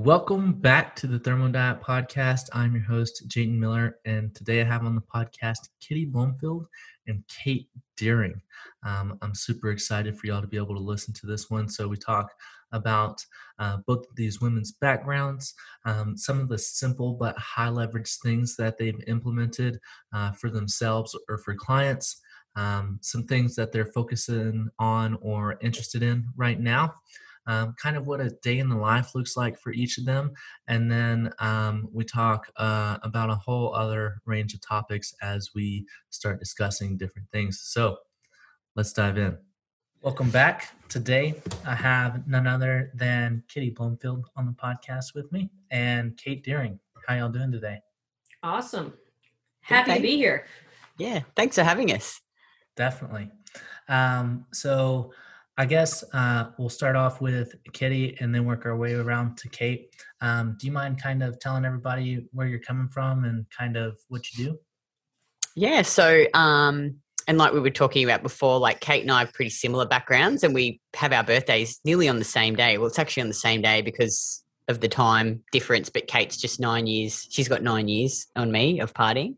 Welcome back to the Thermo Diet Podcast. I'm your host, Jayden Miller, and today I have on the podcast Kitty Bloomfield and Kate Deering. I'm super excited for y'all to be able to listen to this one. So we talk about both of these women's backgrounds, some of the simple but high leverage things that they've implemented for themselves or for clients, some things that they're focusing on or interested in right now. Kind of what a day in the life looks like for each of them. And then we talk about a whole other range of topics as we start discussing different things. So let's dive in. Welcome back. Today, I have none other than Kitty Bloomfield on the podcast with me and Kate Deering. How y'all doing today? Awesome. Happy to be here. Yeah, thanks for having us. Definitely. So I guess we'll start off with Kitty and then work our way around to Kate. Do you mind kind of telling everybody where you're coming from and kind of what you do? Yeah, so and like we were talking about before, like Kate and I have pretty similar backgrounds and we have our birthdays nearly on the same day. Well, it's actually on the same day because of the time difference, but Kate's just 9 years. She's got 9 years on me of partying.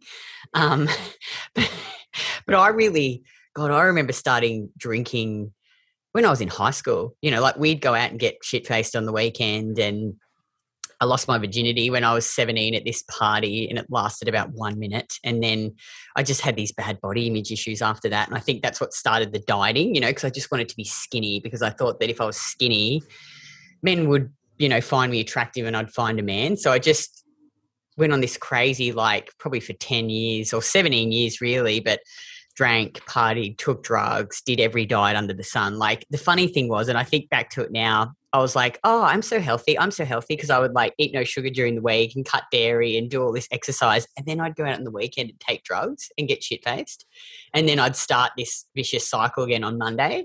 But I remember starting drinking when I was in high school. You know, like we'd go out and get shit-faced on the weekend, and I lost my virginity when I was 17 at this party, and it lasted about 1 minute. And then I just had these bad body image issues after that. And I think that's what started the dieting, you know, because I just wanted to be skinny because I thought that if I was skinny, men would, you know, find me attractive and I'd find a man. So I just went on this crazy, like probably for 10 years or 17 years really, but drank, partied, took drugs, did every diet under the sun. Like the funny thing was, and I think back to it now, I was like, oh, I'm so healthy because I would like eat no sugar during the week and cut dairy and do all this exercise. And then I'd go out on the weekend and take drugs and get shit-faced. And then I'd start this vicious cycle again on Monday.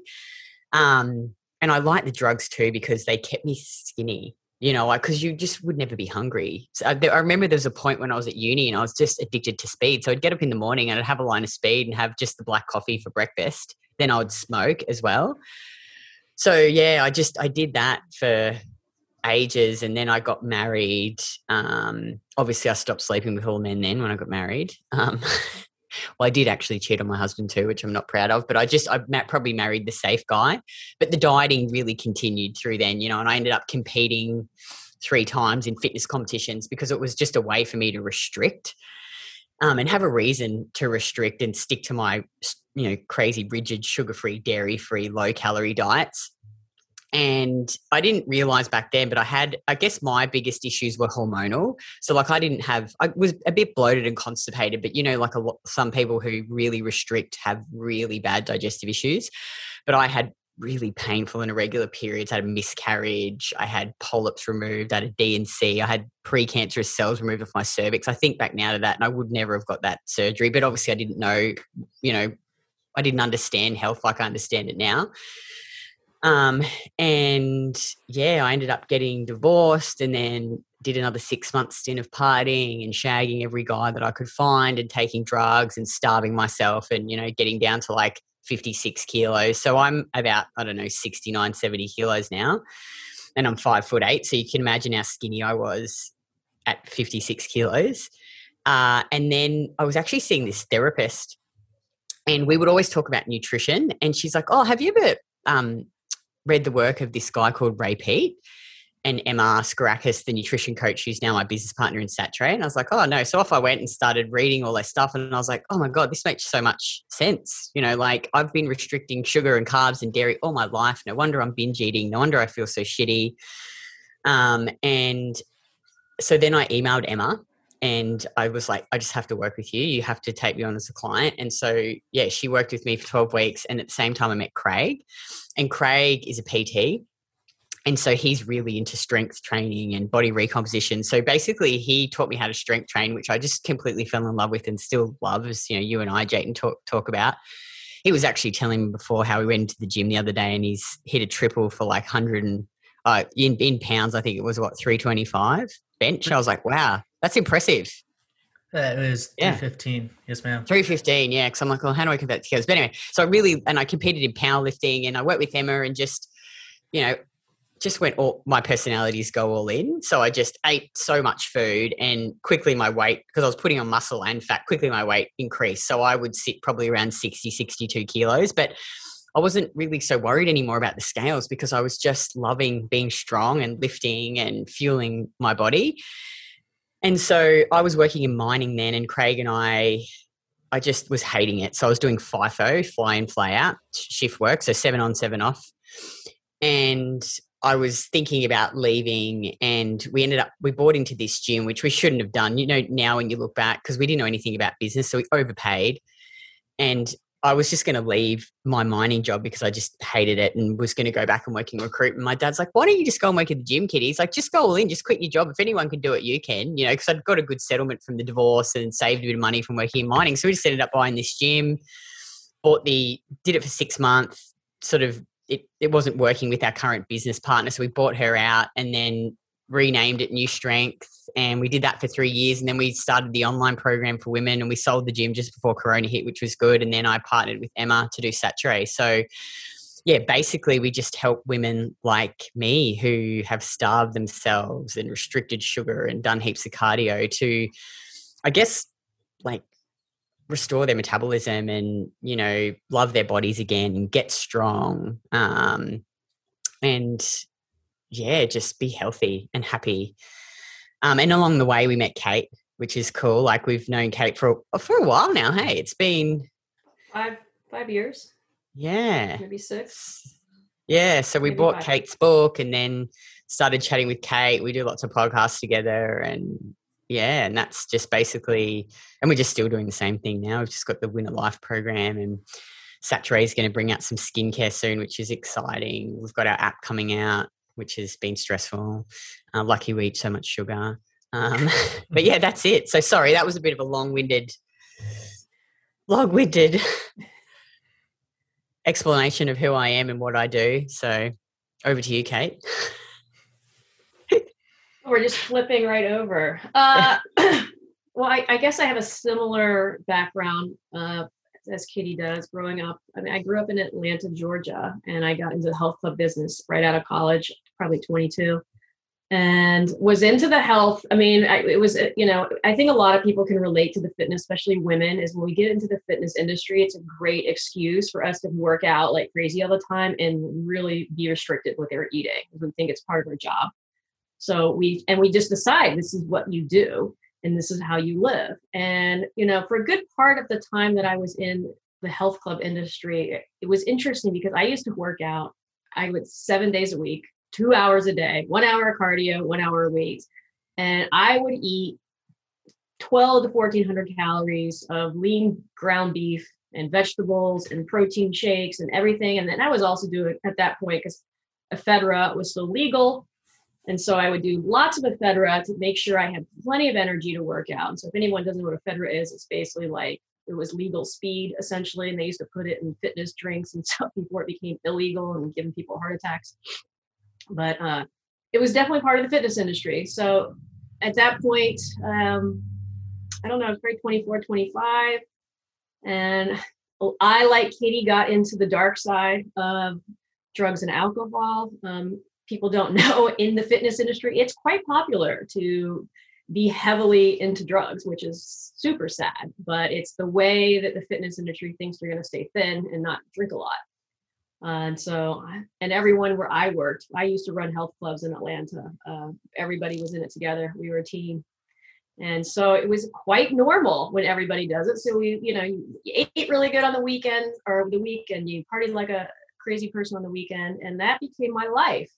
And I liked the drugs too because they kept me skinny. You know, like, because you just would never be hungry. So I remember there was a point when I was at uni and I was just addicted to speed. So I'd get up in the morning and I'd have a line of speed and have just the black coffee for breakfast. Then I would smoke as well. So, yeah, I did that for ages. And then I got married. Obviously, I stopped sleeping with all men then when I got married. Well, I did actually cheat on my husband too, which I'm not proud of, but I probably married the safe guy. But the dieting really continued through then, you know, and I ended up competing 3 times in fitness competitions because it was just a way for me to restrict and have a reason to restrict and stick to my, you know, crazy, rigid, sugar-free, dairy-free, low-calorie diets. And I didn't realize back then, but I guess my biggest issues were hormonal. So like I was a bit bloated and constipated, but you know, like some people who really restrict have really bad digestive issues. But I had really painful and irregular periods. I had a miscarriage. I had polyps removed. I had a D&C. I had precancerous cells removed off my cervix. I think back now to that and I would never have got that surgery, but obviously I didn't know, you know, I didn't understand health like I understand it now. And yeah, I ended up getting divorced and then did another 6-month stint of partying and shagging every guy that I could find and taking drugs and starving myself and, you know, getting down to like 56 kilos. So I'm about, 69, 70 kilos now and I'm 5'8". So you can imagine how skinny I was at 56 kilos. And then I was actually seeing this therapist and we would always talk about nutrition and she's like, oh, have you ever, read the work of this guy called Ray Peat and Emma Skarakis, the nutrition coach who's now my business partner in Saturday. And I was like, oh no. So off I went and started reading all their stuff. And I was like, oh my God, this makes so much sense. You know, like I've been restricting sugar and carbs and dairy all my life. No wonder I'm binge eating. No wonder I feel so shitty. And so then I emailed Emma and I was like, I just have to work with you. You have to take me on as a client. And so, yeah, she worked with me for 12 weeks. And at the same time, I met Craig. And Craig is a PT. And so he's really into strength training and body recomposition. So basically, he taught me how to strength train, which I just completely fell in love with and still love, as you know, you and I, Jayden, talk about. He was actually telling me before how he went into the gym the other day and he's hit a triple for like 100 and in pounds, I think it was 325 bench. I was like, wow, that's impressive. It was 315. Yes, ma'am. 315, yeah. Because I'm like, well, how do I compare that together? But anyway, so I competed in powerlifting and I worked with Emma and just, you know, just went all my personalities go all in. So I just ate so much food, and quickly my weight, because I was putting on muscle and fat, quickly my weight increased. So I would sit probably around 60, 62 kilos, but I wasn't really so worried anymore about the scales because I was just loving being strong and lifting and fueling my body. And so I was working in mining then, and Craig and I just was hating it. So I was doing FIFO, fly in, fly out, shift work. So 7 on, 7 off. And I was thinking about leaving, and we bought into this gym, which we shouldn't have done, now when you look back, because we didn't know anything about business. So we overpaid, and I was just going to leave my mining job because I just hated it and was going to go back and work in recruitment. My dad's like, why don't you just go and work at the gym, Kitty? He's like, just go all in, just quit your job. If anyone can do it, you can, because I'd got a good settlement from the divorce and saved a bit of money from working in mining. So we just ended up buying this gym, did it for 6 months, sort of, it wasn't working with our current business partner. So we bought her out and then renamed it New Strength. And we did that for 3 years. And then we started the online program for women, and we sold the gym just before Corona hit, which was good. And then I partnered with Emma to do Saturé. So yeah, basically we just help women like me who have starved themselves and restricted sugar and done heaps of cardio to, I guess, like, restore their metabolism and, love their bodies again and get strong. And yeah, just be healthy and happy. And along the way we met Kate, which is cool. Like, we've known Kate for a while now. Hey, it's been 5 years. Yeah. Maybe 6. Yeah. So we Maybe bought 5. Kate's book and then started chatting with Kate. We do lots of podcasts together, and yeah, and that's just basically, and we're just still doing the same thing now. We've just got the Winner Life program, and Saturé is going to bring out some skincare soon, which is exciting. We've got our app coming out, which has been stressful. Lucky we eat so much sugar. But yeah, that's it. So sorry, that was a bit of a long-winded explanation of who I am and what I do. So over to you, Kate. We're just flipping right over. Well, I guess I have a similar background as Kitty does. Growing up, I grew up in Atlanta, Georgia, and I got into the health club business right out of college, probably 22, and was into the health. I mean, it was, I think a lot of people can relate to the fitness, especially women, is when we get into the fitness industry, it's a great excuse for us to work out like crazy all the time and really be restricted with our eating. We think it's part of our job. So we just decide this is what you do and this is how you live. And, for a good part of the time that I was in the health club industry, it was interesting because I used to work out. I would 7 days a week, 2 hours a day, 1 hour of cardio, 1 hour of weights. And I would eat 12 to 1400 calories of lean ground beef and vegetables and protein shakes and everything. And then I was also doing at that point, because ephedra was still legal. And so I would do lots of ephedra to make sure I had plenty of energy to work out. And so if anyone doesn't know what ephedra is, it's basically like, it was legal speed essentially. And they used to put it in fitness drinks and stuff before it became illegal and giving people heart attacks. But it was definitely part of the fitness industry. So at that point, I don't know, I was probably 24, 25. And I, like Katie, got into the dark side of drugs and alcohol. People don't know, in the fitness industry, it's quite popular to be heavily into drugs, which is super sad, but it's the way that the fitness industry thinks they're going to stay thin and not drink a lot. And everyone where I worked, I used to run health clubs in Atlanta. Everybody was in it together. We were a team. And so it was quite normal when everybody does it. So you ate really good on the weekend or the weekend, you partied like a crazy person on the weekend. And that became my life.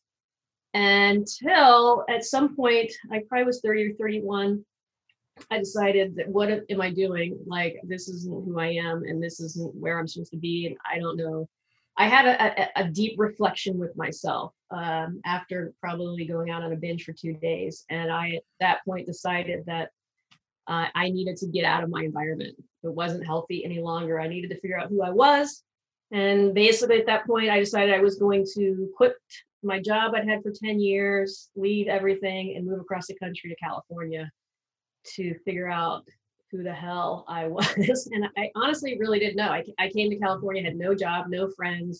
Until at some point, I probably was 30 or 31, I decided that what am I doing? Like, this isn't who I am, and this isn't where I'm supposed to be, and I don't know. I had a deep reflection with myself after probably going out on a binge for 2 days, and I at that point decided that I needed to get out of my environment. It wasn't healthy any longer. I needed to figure out who I was, and basically at that point, I decided I was going to quit my job I'd had for 10 years, leave everything, and move across the country to California to figure out who the hell I was. And I honestly really didn't know. I came to California, had no job, no friends,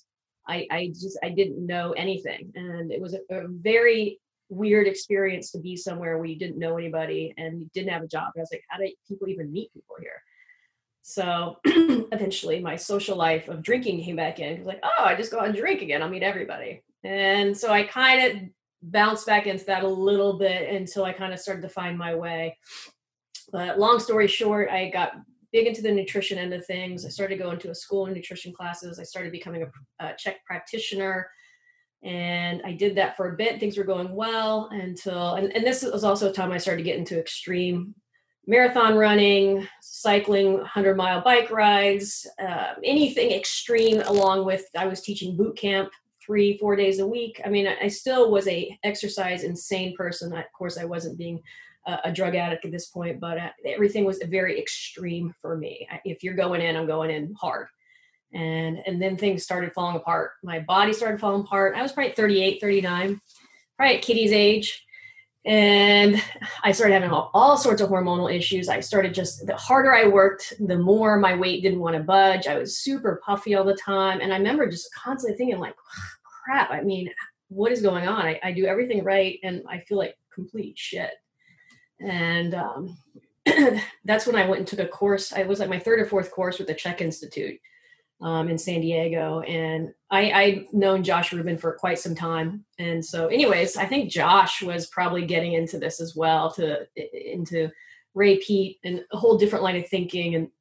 I didn't know anything. And it was a very weird experience to be somewhere where you didn't know anybody and you didn't have a job. And I was like, how do people even meet people here? So eventually my social life of drinking came back in. I was like, oh, I just go out and drink again. I'll meet everybody. And so I kind of bounced back into that a little bit until I kind of started to find my way. But long story short, I got big into the nutrition end of things. I started going to a school in nutrition classes. I started becoming a Czech practitioner. And I did that for a bit. Things were going well until, and this was also a time I started to get into extreme marathon running, cycling, 100-mile bike rides, anything extreme, along with, I was teaching boot camp 3-4 days a week. I mean, I still was a exercise insane person. Of course, I wasn't being a drug addict at this point, but everything was very extreme for me. If you're going in, I'm going in hard. And then things started falling apart. My body started falling apart. I was probably 38, 39, probably at Kitty's age. And I started having all sorts of hormonal issues. I started the harder I worked, the more my weight didn't want to budge. I was super puffy all the time. And I remember just constantly thinking like, crap, I mean, what is going on? I do everything right. And I feel like complete shit. And that's when I went and took a course. I was like my third or fourth course with the Czech Institute in San Diego. And I'd known Josh Rubin for quite some time. And so anyways, I think Josh was probably getting into this as well, into Ray Peat and a whole different line of thinking. And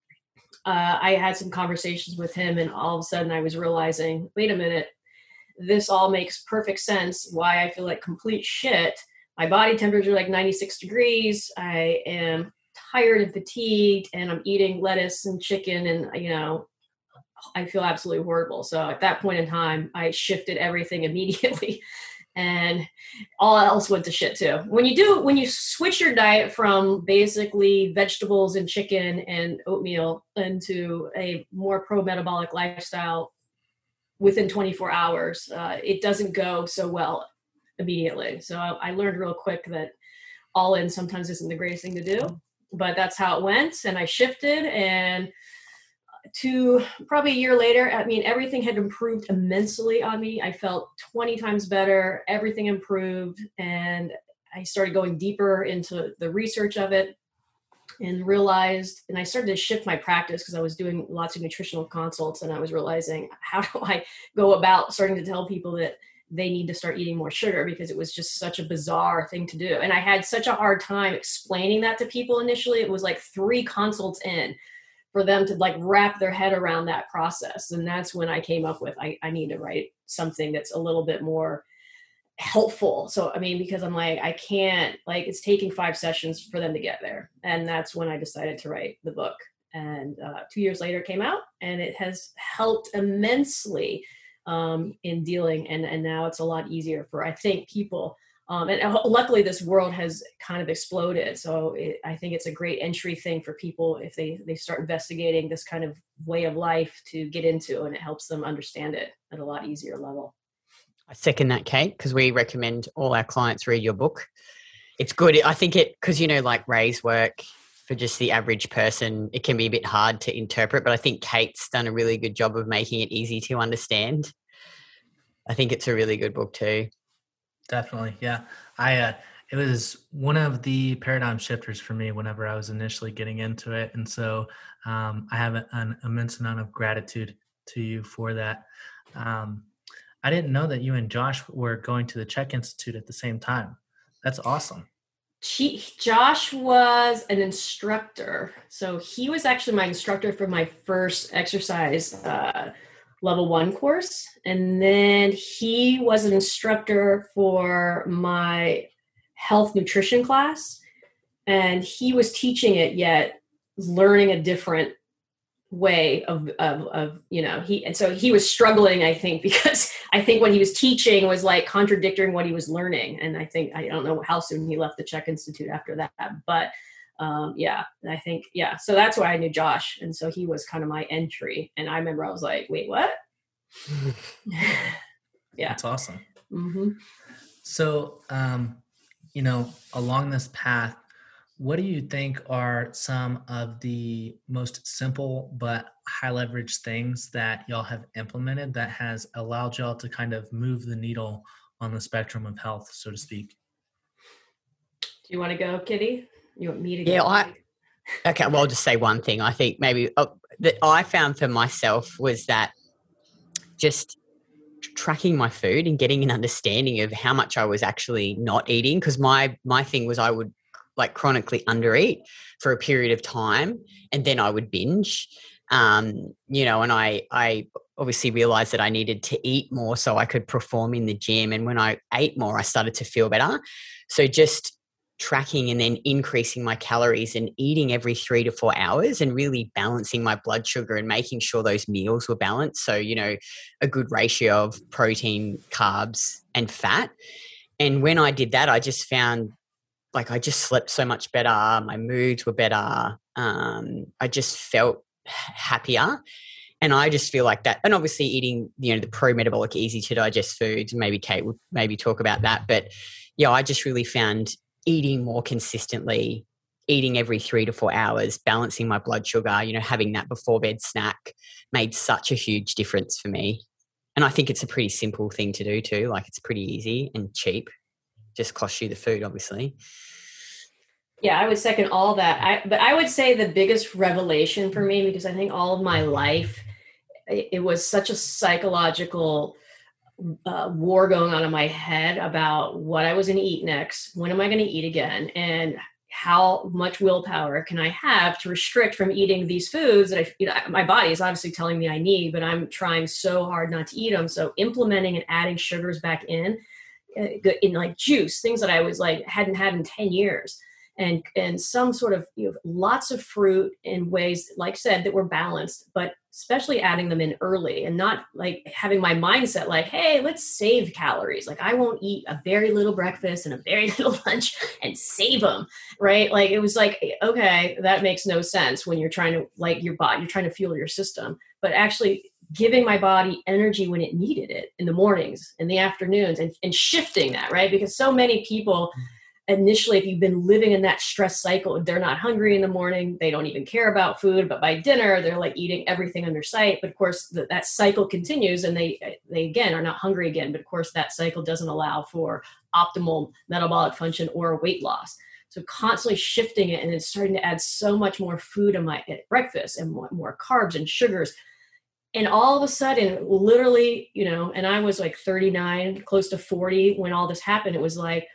I had some conversations with him, and all of a sudden I was realizing, wait a minute, this all makes perfect sense. Why I feel like complete shit. My body temperature like 96 degrees. I am tired and fatigued, and I'm eating lettuce and chicken, and I feel absolutely horrible. So at that point in time, I shifted everything immediately, and all else went to shit too. When you switch your diet from basically vegetables and chicken and oatmeal into a more pro-metabolic lifestyle within 24 hours, it doesn't go so well immediately. So I learned real quick that all in sometimes isn't the greatest thing to do, but that's how it went. And I shifted, and to probably a year later, I mean, everything had improved immensely on me. I felt 20 times better. Everything improved. And I started going deeper into the research of it and realized, and I started to shift my practice because I was doing lots of nutritional consults, and I was realizing, how do I go about starting to tell people that they need to start eating more sugar, because it was just such a bizarre thing to do. And I had such a hard time explaining that to people initially. It was like 3 consults in for them to like wrap their head around that process. And that's when I came up with, I need to write something that's a little bit more helpful. So, I mean, because I'm like, I can't, like, it's taking 5 sessions for them to get there. And that's when I decided to write the book. And 2 years later it came out, and it has helped immensely in dealing. And now it's a lot easier for, I think, people. And luckily this world has kind of exploded. So I think it's a great entry thing for people if they start investigating this kind of way of life to get into, and it helps them understand it at a lot easier level. I second that, Kate, because we recommend all our clients read your book. It's good. I think because, like Ray's work, for just the average person, it can be a bit hard to interpret, but I think Kate's done a really good job of making it easy to understand. I think it's a really good book too. Definitely. Yeah. It was one of the paradigm shifters for me whenever I was initially getting into it. And so I have an immense amount of gratitude to you for that. I didn't know that you and Josh were going to the Czech Institute at the same time. That's awesome. Josh was an instructor. So he was actually my instructor for my first exercise level 1 course. And then he was an instructor for my health nutrition class. And he was teaching it, yet learning a different way of and so he was struggling, I think, because I think what he was teaching was like contradicting what he was learning. And I don't know how soon he left the Czech Institute after that, but I think, so that's why I knew Josh. And so he was kind of my entry. And I remember I was like, wait, what? Yeah. That's awesome. Mm-hmm. So, along this path, What do you think are some of the most simple but high leverage things that y'all have implemented that has allowed y'all to kind of move the needle on the spectrum of health, so to speak? Do you want to go, Kitty? You want me to Yeah, go? okay, well, I'll just say one thing. I think maybe that I found for myself was that just tracking my food and getting an understanding of how much I was actually not eating. Because my thing was I would like chronically undereat for a period of time and then I would binge. And I obviously realized that I needed to eat more so I could perform in the gym. And when I ate more, I started to feel better. So just tracking and then increasing my calories and eating every 3 to 4 hours and really balancing my blood sugar and making sure those meals were balanced. So, a good ratio of protein, carbs, and fat. And when I did that, I just found like I just slept so much better. My moods were better. I just felt happier. And I just feel like that. And obviously eating, the pro-metabolic, easy to digest foods, maybe Kate would maybe talk about that. But yeah, I just really found eating more consistently, eating every 3 to 4 hours, balancing my blood sugar, having that before bed snack made such a huge difference for me. And I think it's a pretty simple thing to do too. Like it's pretty easy and cheap. Just costs you the food, obviously. Yeah, I would second all that. But I would say the biggest revelation for me, because I think all of my life, it was such a psychological war going on in my head about what I was going to eat next, when am I going to eat again, and how much willpower can I have to restrict from eating these foods that my body is obviously telling me I need, but I'm trying so hard not to eat them. So implementing and adding sugars back in like juice, things that I was like hadn't had in 10 years. And some sort of lots of fruit in ways, like I said, that were balanced, but especially adding them in early and not like having my mindset like, hey, let's save calories. Like I won't eat a very little breakfast and a very little lunch and save them, right? Like it was like, okay, that makes no sense when you're trying to like your body, you're trying to fuel your system, but actually giving my body energy when it needed it in the mornings, in the afternoons, and shifting that, right? Because so many people initially, if you've been living in that stress cycle, they're not hungry in the morning, they don't even care about food, but by dinner they're like eating everything under sight. But of course that cycle continues and they again are not hungry again, but of course that cycle doesn't allow for optimal metabolic function or weight loss. So constantly shifting it, and it's starting to add so much more food at breakfast and more carbs and sugars. And all of a sudden, literally, and I was like 39, close to 40 when all this happened. It was like,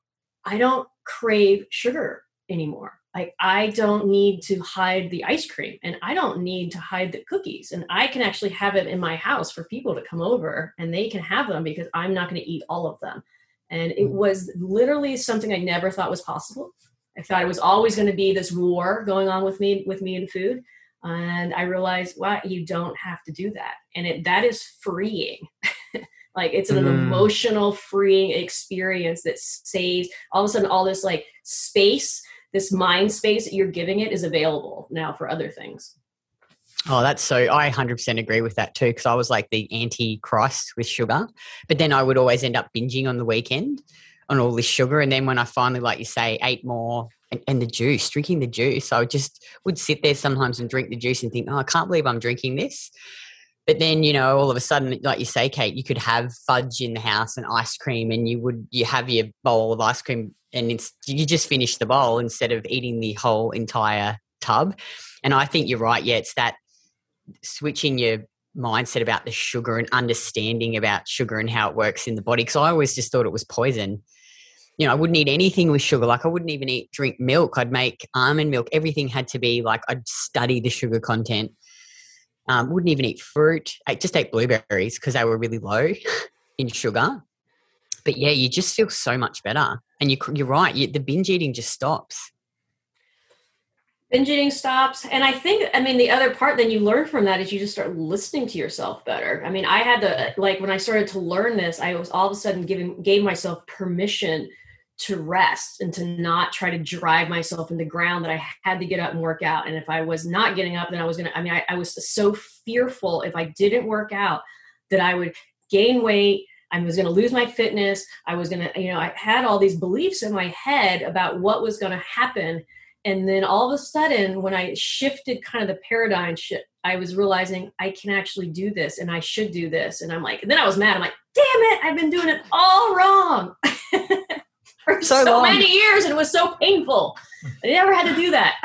I don't crave sugar anymore. Like I don't need to hide the ice cream, and I don't need to hide the cookies, and I can actually have it in my house for people to come over and they can have them because I'm not going to eat all of them. And it was literally something I never thought was possible. I thought it was always going to be this war going on with me and food. And I realized, wow, you don't have to do that. And that is freeing. Like it's an emotional freeing experience that saves all of a sudden all this like space, this mind space that you're giving it is available now for other things. Oh, I 100% agree with that too. Cause I was like the anti-Christ with sugar, but then I would always end up binging on the weekend on all this sugar. And then when I finally, like you say, ate more and drinking the juice, I would sit there sometimes and drink the juice and think, oh, I can't believe I'm drinking this. But then, all of a sudden, like you say, Kate, you could have fudge in the house and ice cream, and you have your bowl of ice cream and you just finish the bowl instead of eating the whole entire tub. And I think you're right. Yeah, it's that switching your mindset about the sugar and understanding about sugar and how it works in the body. Because I always just thought it was poison. I wouldn't eat anything with sugar. Like I wouldn't even drink milk. I'd make almond milk. Everything had to be like, I'd study the sugar content. Wouldn't even eat fruit. I just ate blueberries because they were really low in sugar. But yeah, you just feel so much better. And you're right. The binge eating just stops. Binge eating stops. And I think, the other part then you learn from that is you just start listening to yourself better. I had to, like, when I started to learn this, I was all of a sudden gave myself permission to rest and to not try to drive myself in the ground that I had to get up and work out. And if I was not getting up, then I was going to, I was so fearful if I didn't work out that I would gain weight. I was going to lose my fitness. I was going to, I had all these beliefs in my head about what was going to happen. And then all of a sudden, when I shifted kind of the paradigm shift, I was realizing I can actually do this and I should do this. And I'm like, and then I was mad. I'm like, damn it, I've been doing it all wrong for so many years. And it was so painful. I never had to do that.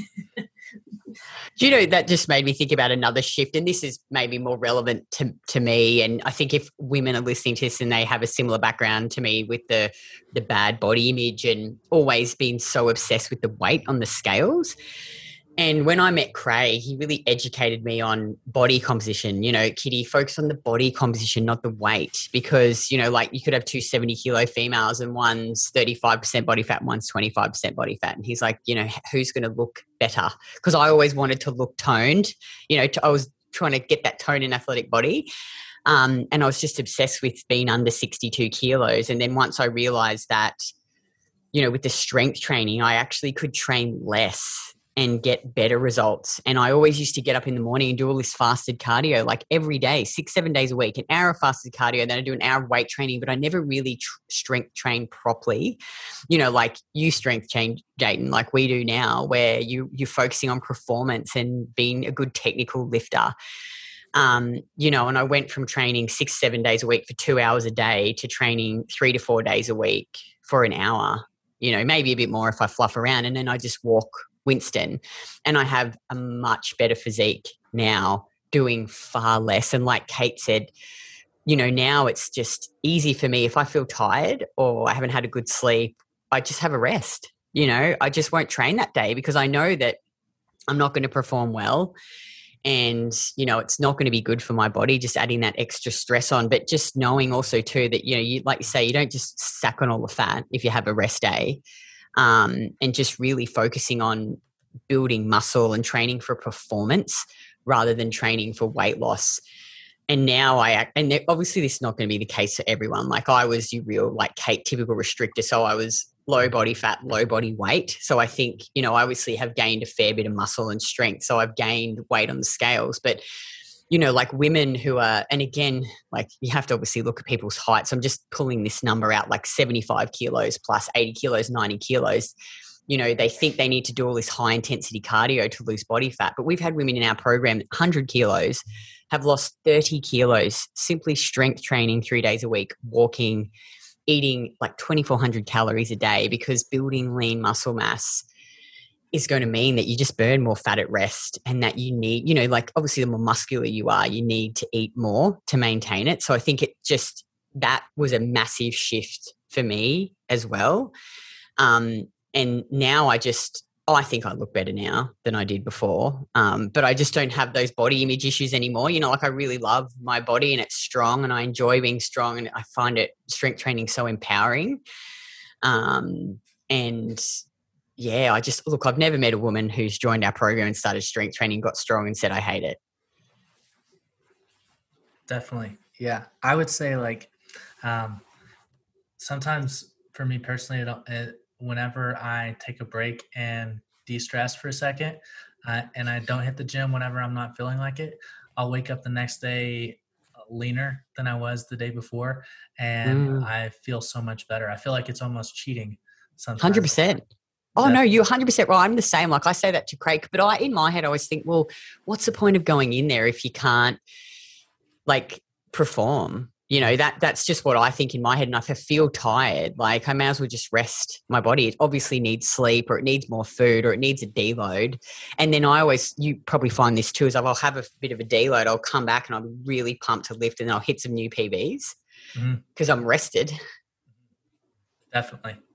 Do you know, that just made me think about another shift, and this is maybe more relevant to me. And I think if women are listening to this and they have a similar background to me with the bad body image and always been so obsessed with the weight on the scales. And when I met Craig, he really educated me on body composition. Kitty, focus on the body composition, not the weight, because, like you could have two 70-kilo females and one's 35% body fat and one's 25% body fat. And he's like, who's going to look better? Because I always wanted to look toned. I was trying to get that tone in athletic body. And I was just obsessed with being under 62 kilos. And then once I realized that, with the strength training, I actually could train less and get better results. And I always used to get up in the morning and do all this fasted cardio, like every day, 6-7 days a week, an hour of fasted cardio. Then I do an hour of weight training, but I never really strength trained properly. Like you strength train, Jayden, like we do now, where you're focusing on performance and being a good technical lifter. And I went from training 6-7 days a week for 2 hours a day to training 3 to 4 days a week for an hour, maybe a bit more if I fluff around. And then I just walk Winston, and I have a much better physique now, doing far less. And like Kate said, now it's just easy for me. If I feel tired or I haven't had a good sleep, I just have a rest. I just won't train that day because I know that I'm not going to perform well. And, it's not going to be good for my body, just adding that extra stress on. But just knowing also too that, you like you say, you don't just sack on all the fat if you have a rest day. And just really focusing on building muscle and training for performance rather than training for weight loss. And now obviously this is not going to be the case for everyone. Like I was like Kate, typical restrictor. So I was low body fat, low body weight. So I think, I obviously have gained a fair bit of muscle and strength. So I've gained weight on the scales, but like women who are, and again, like you have to obviously look at people's heights. I'm just pulling this number out, like 75 kilos plus 80 kilos, 90 kilos. They think they need to do all this high intensity cardio to lose body fat. But we've had women in our program, 100 kilos, have lost 30 kilos, simply strength training 3 days a week, walking, eating like 2,400 calories a day, because building lean muscle mass is going to mean that you just burn more fat at rest, and that you need, like obviously the more muscular you are, you need to eat more to maintain it. So I think that was a massive shift for me as well. And now I think I look better now than I did before. But I just don't have those body image issues anymore. Like I really love my body and it's strong and I enjoy being strong, and I find strength training so empowering. And yeah, I've never met a woman who's joined our program and started strength training, got strong and said, I hate it. Definitely. Yeah. I would say like, sometimes for me personally, whenever I take a break and de-stress for a second, and I don't hit the gym whenever I'm not feeling like it, I'll wake up the next day leaner than I was the day before. And I feel so much better. I feel like it's almost cheating sometimes. 100%. Oh, no, you're 100% right. I'm the same. Like I say that to Craig, but in my head, I always think, well, what's the point of going in there if you can't like perform? That's just what I think in my head. And if I feel tired, like I may as well just rest my body. It obviously needs sleep, or it needs more food, or it needs a deload. And then you probably find this too, is I'll have a bit of a deload. I'll come back and I'll be really pumped to lift, and then I'll hit some new PBs because I'm rested. Definitely.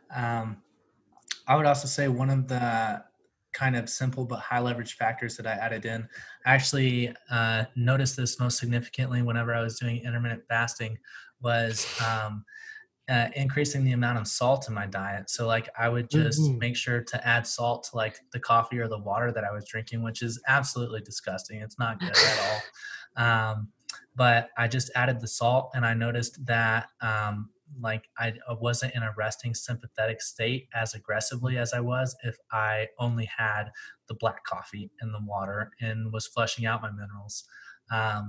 I would also say one of the kind of simple but high leverage factors that I added in, I actually noticed this most significantly whenever I was doing intermittent fasting, was increasing the amount of salt in my diet. So like I would just make sure to add salt to like the coffee or the water that I was drinking, which is absolutely disgusting. It's not good at all. But I just added the salt, and I noticed that like I wasn't in a resting sympathetic state as aggressively as I was if I only had the black coffee and the water and was flushing out my minerals.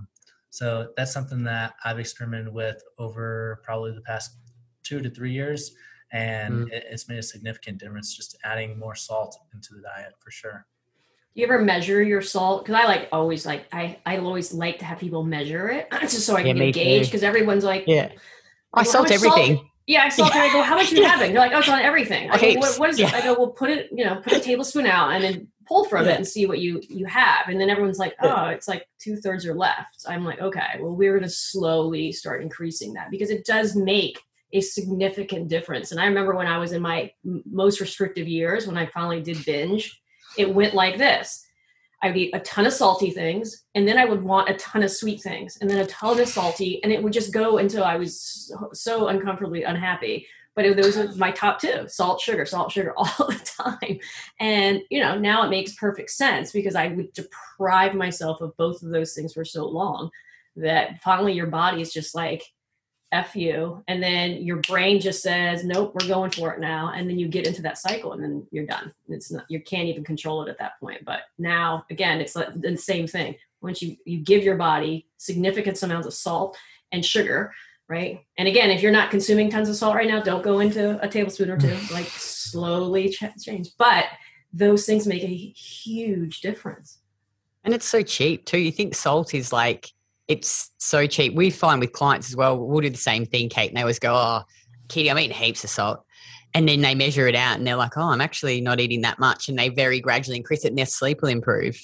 So that's something that I've experimented with over probably the past 2 to 3 years. And it's made a significant difference just adding more salt into the diet for sure. Do you ever measure your salt? Because I always like to have people measure it just so I can get a gauge. Because everyone's like, I salt everything. I salt it. I go, how much are you having? They're like, oh, it's on everything. I go, what is it? I go, well, put a tablespoon out and then pull from it and see what you have. And then everyone's like, oh, it's like 2/3 are left. I'm like, okay, well, we're going to slowly start increasing that because it does make a significant difference. And I remember when I was in my most restrictive years, when I finally did binge, it went like this. I would eat a ton of salty things, and then I would want a ton of sweet things, and then a ton of salty, and it would just go until I was so uncomfortably unhappy. But those are my top two: salt, sugar all the time. And, now it makes perfect sense because I would deprive myself of both of those things for so long that finally your body is just like, F you. And then your brain just says, nope, we're going for it now. And then you get into that cycle and then you're done. It's not, you can't even control it at that point. But now, again, it's like the same thing. Once you give your body significant amounts of salt and sugar, right? And again, if you're not consuming tons of salt right now, don't go into a tablespoon or two, like slowly change. But those things make a huge difference. And it's so cheap too. You think salt is like, it's so cheap. We find with clients as well, we'll do the same thing, Kate, and they always go, oh, Kitty, I'm eating heaps of salt. And then they measure it out and they're like, oh, I'm actually not eating that much. And they very gradually increase it and their sleep will improve.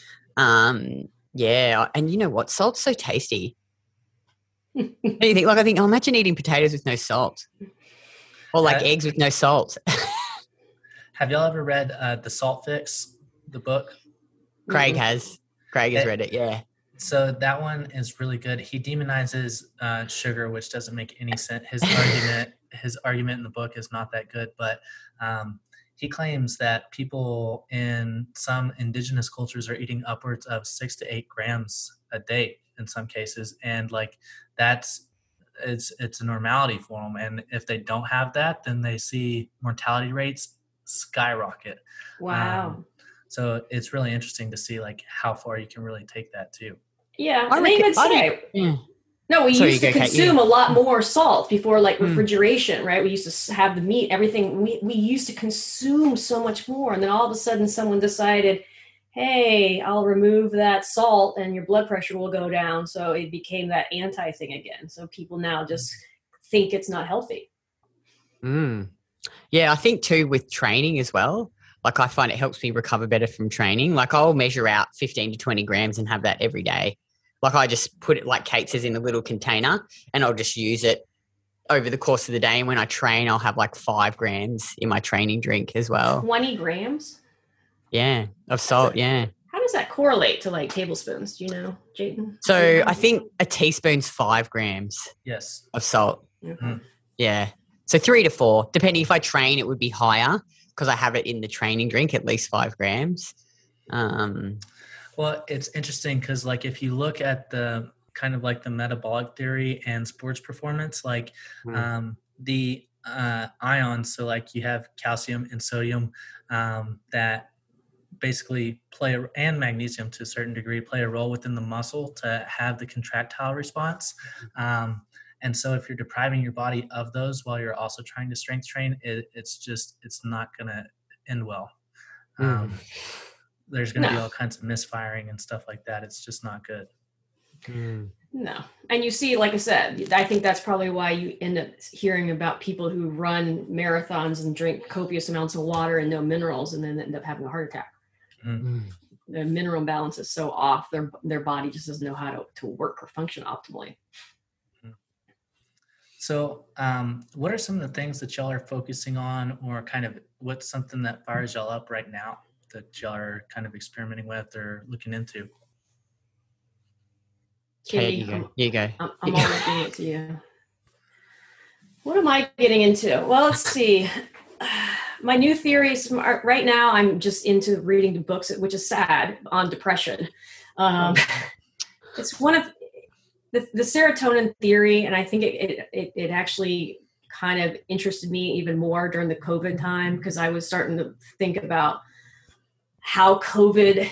Yeah. And you know what? Salt's so tasty. What do you think? Like, I think, imagine eating potatoes with no salt or like eggs with no salt. Have y'all ever read The Salt Fix, the book? Craig has read it. Yeah. So that one is really good. He demonizes sugar, which doesn't make any sense. His argument in the book is not that good, but he claims that people in some indigenous cultures are eating upwards of 6 to 8 grams a day in some cases, and like it's a normality for them. And if they don't have that, then they see mortality rates skyrocket. Wow. So it's really interesting to see like how far you can really take that too. Yeah, and they even say, no, we used to consume a lot more salt before, like refrigeration, right? We used to have the meat, everything. We used to consume so much more. And then all of a sudden someone decided, hey, I'll remove that salt and your blood pressure will go down. So it became that anti thing again. So people now just think it's not healthy. Yeah, I think too with training as well. Like I find it helps me recover better from training. Like I'll measure out 15 to 20 grams and have that every day. Like I just put it, like Kate says, in a little container and I'll just use it over the course of the day. And when I train, I'll have like 5 grams in my training drink as well. 20 grams? Yeah, of salt, yeah. How does that correlate to like tablespoons? Do you know, Jayden? So I think a teaspoon's 5 grams of salt. Mm-hmm. Yeah. So 3 to 4, depending if I train, it would be higher because I have it in the training drink, at least 5 grams. Well, it's interesting because like if you look at the kind of like the metabolic theory and sports performance, like the ions, so like you have calcium and sodium that basically and magnesium to a certain degree play a role within the muscle to have the contractile response. And so if you're depriving your body of those while you're also trying to strength train, it's not going to end well. There's going to be all kinds of misfiring and stuff like that. It's just not good. No. And you see, like I said, I think that's probably why you end up hearing about people who run marathons and drink copious amounts of water and no minerals and then end up having a heart attack. The mineral balance is so off, their body just doesn't know how to work or function optimally. So what are some of the things that y'all are focusing on, or kind of what's something that fires y'all up right now that y'all are kind of experimenting with or looking into? Kitty, you go. I'm always getting it to you. What am I getting into? Well, let's see. My new theories right now, I'm just into reading the books, which is sad, on depression. It's one of the serotonin theory, and I think it actually kind of interested me even more during the COVID time because I was starting to think about how COVID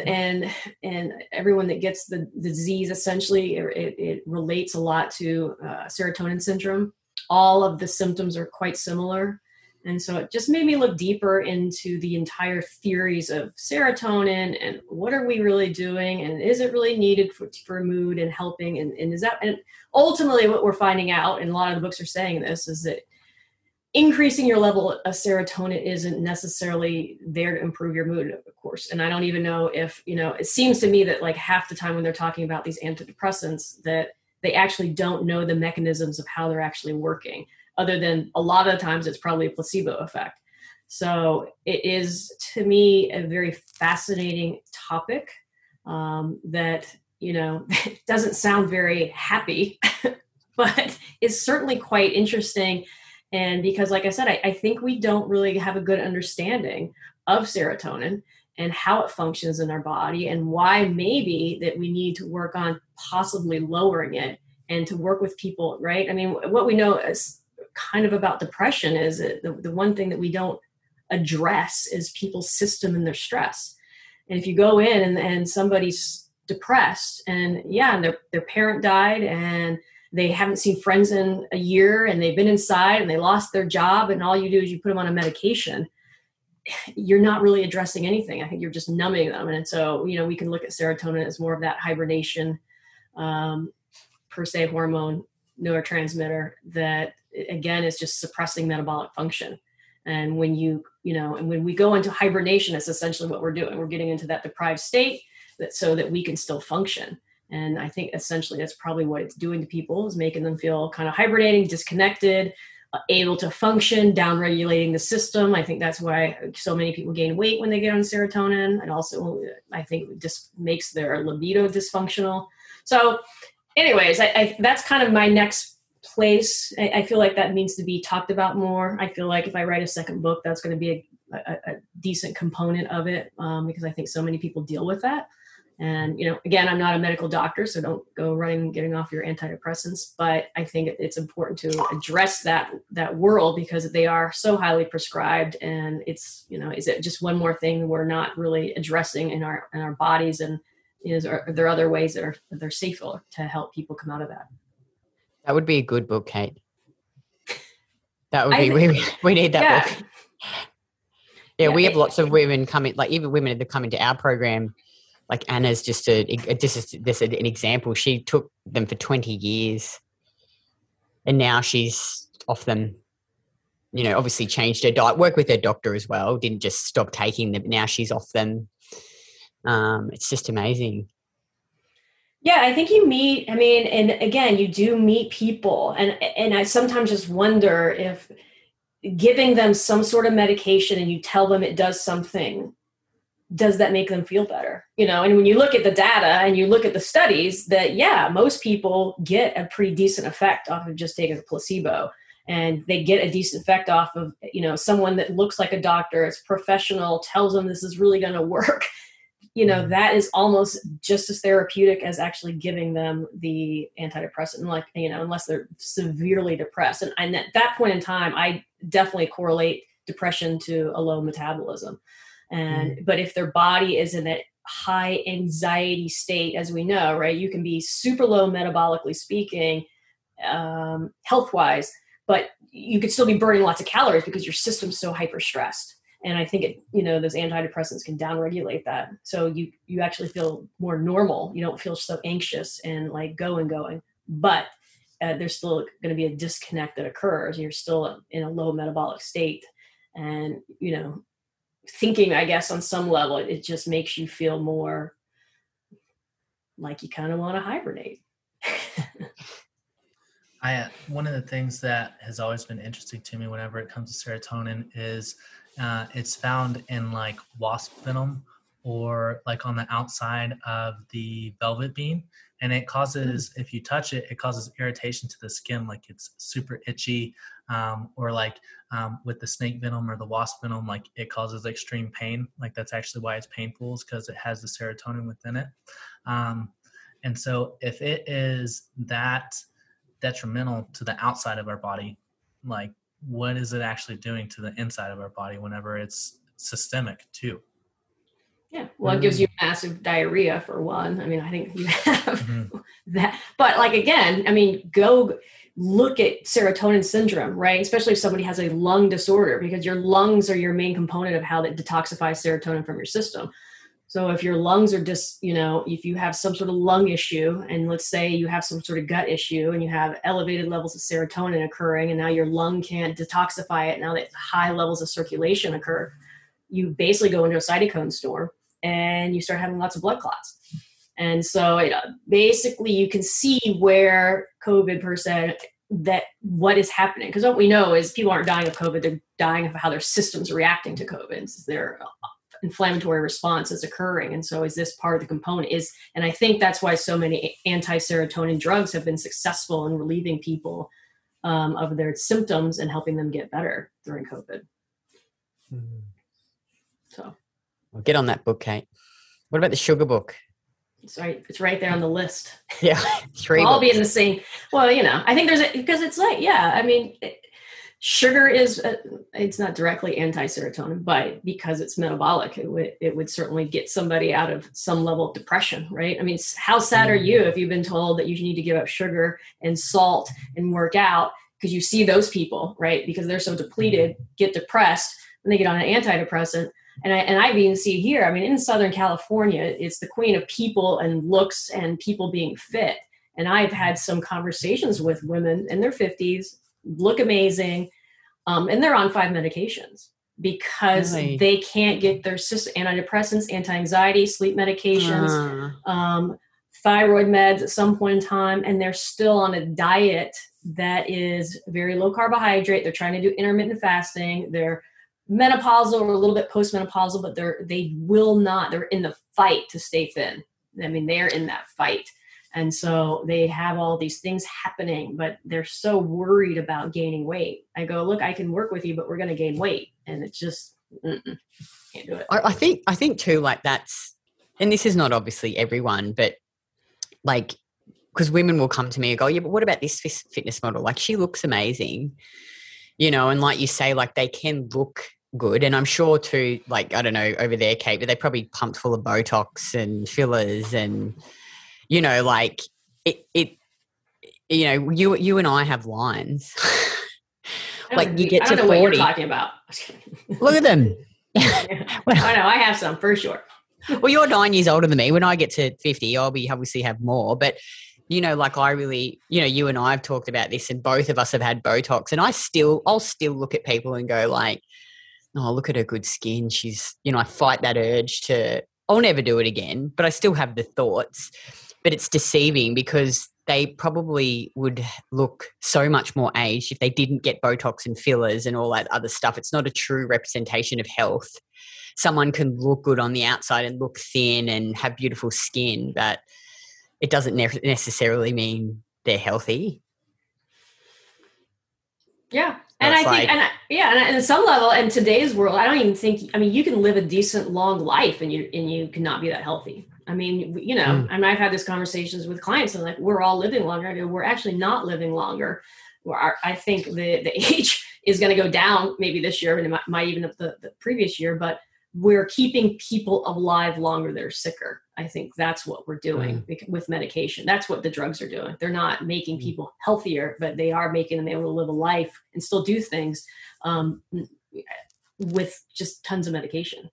and everyone that gets the disease, essentially, it relates a lot to serotonin syndrome. All of the symptoms are quite similar. And so it just made me look deeper into the entire theories of serotonin and what are we really doing, and is it really needed for mood and helping, and is that, and ultimately what we're finding out, and a lot of the books are saying this, is that increasing your level of serotonin isn't necessarily there to improve your mood, of course. And I don't even know if, it seems to me that like half the time when they're talking about these antidepressants, that they actually don't know the mechanisms of how they're actually working, other than a lot of the times it's probably a placebo effect. So it is, to me, a very fascinating topic that, doesn't sound very happy, but is certainly quite interesting. And because, like I said, I think we don't really have a good understanding of serotonin and how it functions in our body, and why maybe that we need to work on possibly lowering it and to work with people, right? I mean, what we know is kind of about depression is that the one thing that we don't address is people's system and their stress. And if you go in and somebody's depressed and their parent died and they haven't seen friends in a year and they've been inside and they lost their job, and all you do is you put them on a medication, you're not really addressing anything. I think you're just numbing them. And so, we can look at serotonin as more of that hibernation, per se, hormone neurotransmitter that, again, is just suppressing metabolic function. And when and when we go into hibernation, it's essentially what we're doing. We're getting into that deprived state so that we can still function. And I think essentially that's probably what it's doing to people, is making them feel kind of hibernating, disconnected, able to function, down-regulating the system. I think that's why so many people gain weight when they get on serotonin. And also, I think it just makes their libido dysfunctional. So anyways, that's kind of my next place. I feel like that needs to be talked about more. I feel like if I write a second book, that's going to be a decent component of it, because I think so many people deal with that. And, again, I'm not a medical doctor, so don't go running and getting off your antidepressants. But I think it's important to address that world, because they are so highly prescribed. And it's, is it just one more thing we're not really addressing in our bodies? And are there other ways that they're safer to help people come out of that? That would be a good book, Kate. That would be, we need that book. Yeah, we have lots of women coming, like even women that come into our program. Like Anna's just an example. She took them for 20 years and now she's off them, obviously changed her diet, worked with her doctor as well, didn't just stop taking them, but now she's off them. It's just amazing. Yeah, I think and again, you do meet people, and I sometimes just wonder if giving them some sort of medication and you tell them it does something, does that make them feel better? And when you look at the data and you look at the studies, that, most people get a pretty decent effect off of just taking a placebo, and they get a decent effect off of, someone that looks like a doctor, is professional, tells them this is really going to work. That is almost just as therapeutic as actually giving them the antidepressant, like, unless they're severely depressed. And at that point in time, I definitely correlate depression to a low metabolism. But if their body is in that high anxiety state, as we know, right, you can be super low metabolically speaking, health-wise, but you could still be burning lots of calories because your system's so hyper stressed. And I think those antidepressants can downregulate that. So you actually feel more normal. You don't feel so anxious and like going, but there's still going to be a disconnect that occurs. You're still in a low metabolic state. And, thinking, I guess, on some level, it just makes you feel more like you kind of want to hibernate. One of the things that has always been interesting to me whenever it comes to serotonin is it's found in like wasp venom, or like on the outside of the velvet bean. And it causes, if you touch it, it causes irritation to the skin, like it's super itchy, or like with the snake venom or the wasp venom, like it causes extreme pain. Like that's actually why it's painful, is because it has the serotonin within it. And so if it is that detrimental to the outside of our body, like what is it actually doing to the inside of our body whenever it's systemic too? Yeah. Well, it gives you massive diarrhea for one. I mean, I think you have that. But like, again, I mean, go look at serotonin syndrome, right? Especially if somebody has a lung disorder, because your lungs are your main component of how that detoxifies serotonin from your system. So if your lungs are just, if you have some sort of lung issue, and let's say you have some sort of gut issue and you have elevated levels of serotonin occurring, and now your lung can't detoxify it, now that high levels of circulation occur, you basically go into a cytokine storm and you start having lots of blood clots. And so basically you can see where COVID per se, that what is happening. Because what we know is people aren't dying of COVID, they're dying of how their system's reacting to COVID. So their inflammatory response is occurring. And so is this part of the component and I think that's why so many anti-serotonin drugs have been successful in relieving people of their symptoms and helping them get better during COVID. So I'll get on that book, Kate. What about the sugar book? It's right there on the list. Yeah. We'll all be in the same. Well, I think because it's like, I mean, sugar is, it's not directly anti-serotonin, but because it's metabolic, it would certainly get somebody out of some level of depression, right? I mean, how sad are you if you've been told that you need to give up sugar and salt and work out, because you see those people, right? Because they're so depleted, get depressed when they get on an antidepressant. And I even see here, I mean, in Southern California, it's the queen of people and looks and people being fit. And I've had some conversations with women in their 50s, look amazing, and they're on 5 medications because they can't get their antidepressants, anti-anxiety, sleep medications, thyroid meds at some point in time, and they're still on a diet that is very low carbohydrate. They're trying to do intermittent fasting. They're menopausal or a little bit postmenopausal, but they're in the fight to stay thin. I mean, they're in that fight. And so they have all these things happening, but they're so worried about gaining weight. I go, look, I can work with you, but we're going to gain weight. And it's just, can't do it. I think too, like that's, and this is not obviously everyone, but like, because women will come to me and go, yeah, but what about this fitness model? Like, she looks amazing, and like you say, like they can look good. And I'm sure too, like, I don't know over there, Kate, but they probably pumped full of Botox and fillers and, like you and I have lines. Like you get to 40. I don't know what you're talking about. Look at them. I know, I have some for sure. Well, you're 9 years older than me. When I get to 50, I'll be obviously have more. But, like I really, you and I have talked about this and both of us have had Botox. And I'll still look at people and go like, oh, look at her good skin. She's, I fight that urge I'll never do it again, but I still have the thoughts. But it's deceiving because they probably would look so much more aged if they didn't get Botox and fillers and all that other stuff. It's not a true representation of health. Someone can look good on the outside and look thin and have beautiful skin, but it doesn't necessarily mean they're healthy. Yeah. And I think, and at some level, in today's world, I don't even think, you can live a decent long life and you cannot be that healthy. I mean, I've had these conversations with clients and like, we're all living longer. I go, we're actually not living longer. I think the age is going to go down maybe this year, and it might even the previous year, but we're keeping people alive longer that are sicker. I think that's what we're doing with medication. That's what the drugs are doing. They're not making people healthier, but they are making them able to live a life and still do things with just tons of medication.